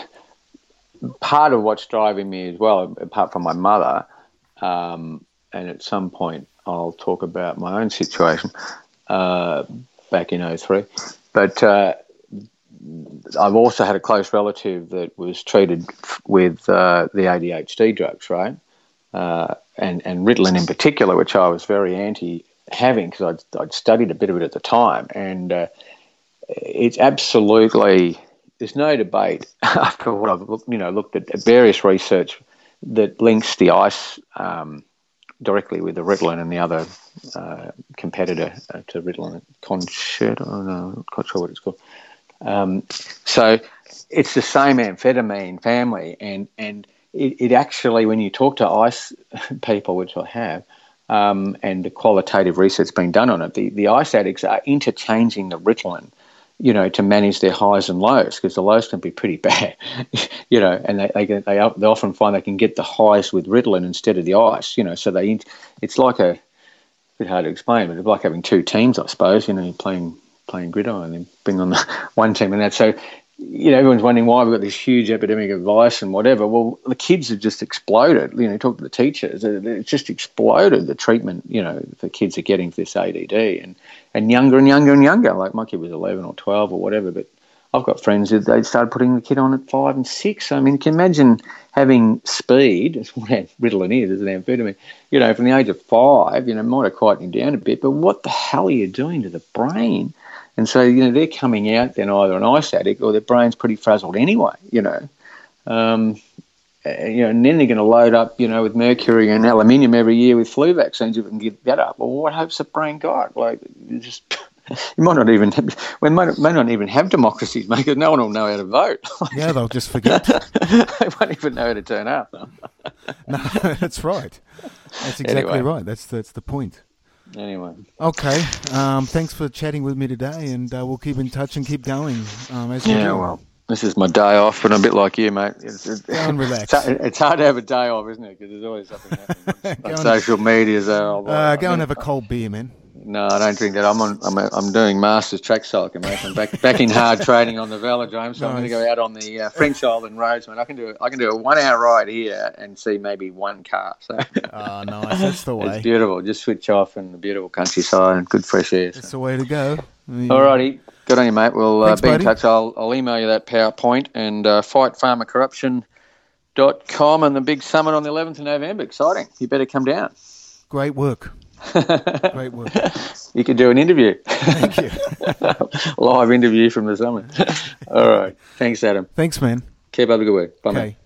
part of what's driving me as well, apart from my mother, um, and at some point I'll talk about my own situation uh, back in oh three, but. Uh, I've also had a close relative that was treated with uh, the A D H D drugs, right? Uh, and, and Ritalin in particular, which I was very anti having because I'd, I'd studied a bit of it at the time. And uh, it's absolutely, there's no debate after what I've looked, you know, looked at various research that links the ice um, directly with the Ritalin and the other uh, competitor uh, to Ritalin, Concerta, oh, no, I'm not quite sure what it's called. Um, so it's the same amphetamine family, and, and it, it actually, when you talk to ICE people, which I have, um, and the qualitative research being done on it, the, the ICE addicts are interchanging the Ritalin, you know, to manage their highs and lows, because the lows can be pretty bad, you know, and they they, they they often find they can get the highs with Ritalin instead of the ice, you know, so they it's like a bit hard to explain, but it's like having two teams, I suppose. You know, you're playing playing gridiron and then being on the one team and that. So, you know, everyone's wondering why we've got this huge epidemic of vice and whatever. Well, the kids have just exploded. You know, talk to the teachers. It's just exploded, the treatment, you know, the kids are getting for this A D D. And, and younger and younger and younger. Like my kid was eleven or twelve or whatever, but I've got friends who they started putting the kid on at five and six. I mean, can you imagine having speed? It's what Ritalin is, is an amphetamine. You know, from the age of five, you know, might have quieted him down a bit, but what the hell are you doing to the brain? And so, you know, they're coming out then either an ice addict or their brain's pretty frazzled anyway, you know. Um, you know, and then they're going to load up, you know, with mercury and aluminium every year with flu vaccines if we can get that up. Well, what hope's the brain got? Like, you just... You might not even have, we may, may not even have democracies, mate, because no one will know how to vote. Yeah, they'll just forget. They won't even know how to turn up. No, that's right. That's exactly Anyway. right. That's that's the point. Anyway. Okay. Um, thanks for chatting with me today, and uh, we'll keep in touch and keep going. Um, as we Yeah, do. well, this is my day off, but I'm a bit like you, mate. It's, it's, Go and relax. It's, it's hard to have a day off, isn't it? Because there's always something happening on and- social media. So Uh, go and have a cold beer, man. No, I don't drink that. I'm on. I'm, I'm doing Masters track cycling, mate. I'm back back in hard training on the velodrome, so I'm going to Nice. go out on the uh, French Island roads, man. I can do I can do a one hour ride here and see maybe one car. So Oh, nice. That's the way. it's beautiful. Just switch off and the beautiful countryside and good fresh air. That's So. the way to go. Alrighty, good on you, mate. We'll uh, Thanks, be in buddy. touch. I'll I'll email you that PowerPoint and uh, fight farmer corruption dot com and the big summit on the eleventh of November. Exciting. You better come down. Great work. Great work. You could do an interview. Thank you. Live interview from the summit. All right. Thanks, Adam. Thanks, man. Keep up the good work. Bye, mate. Okay.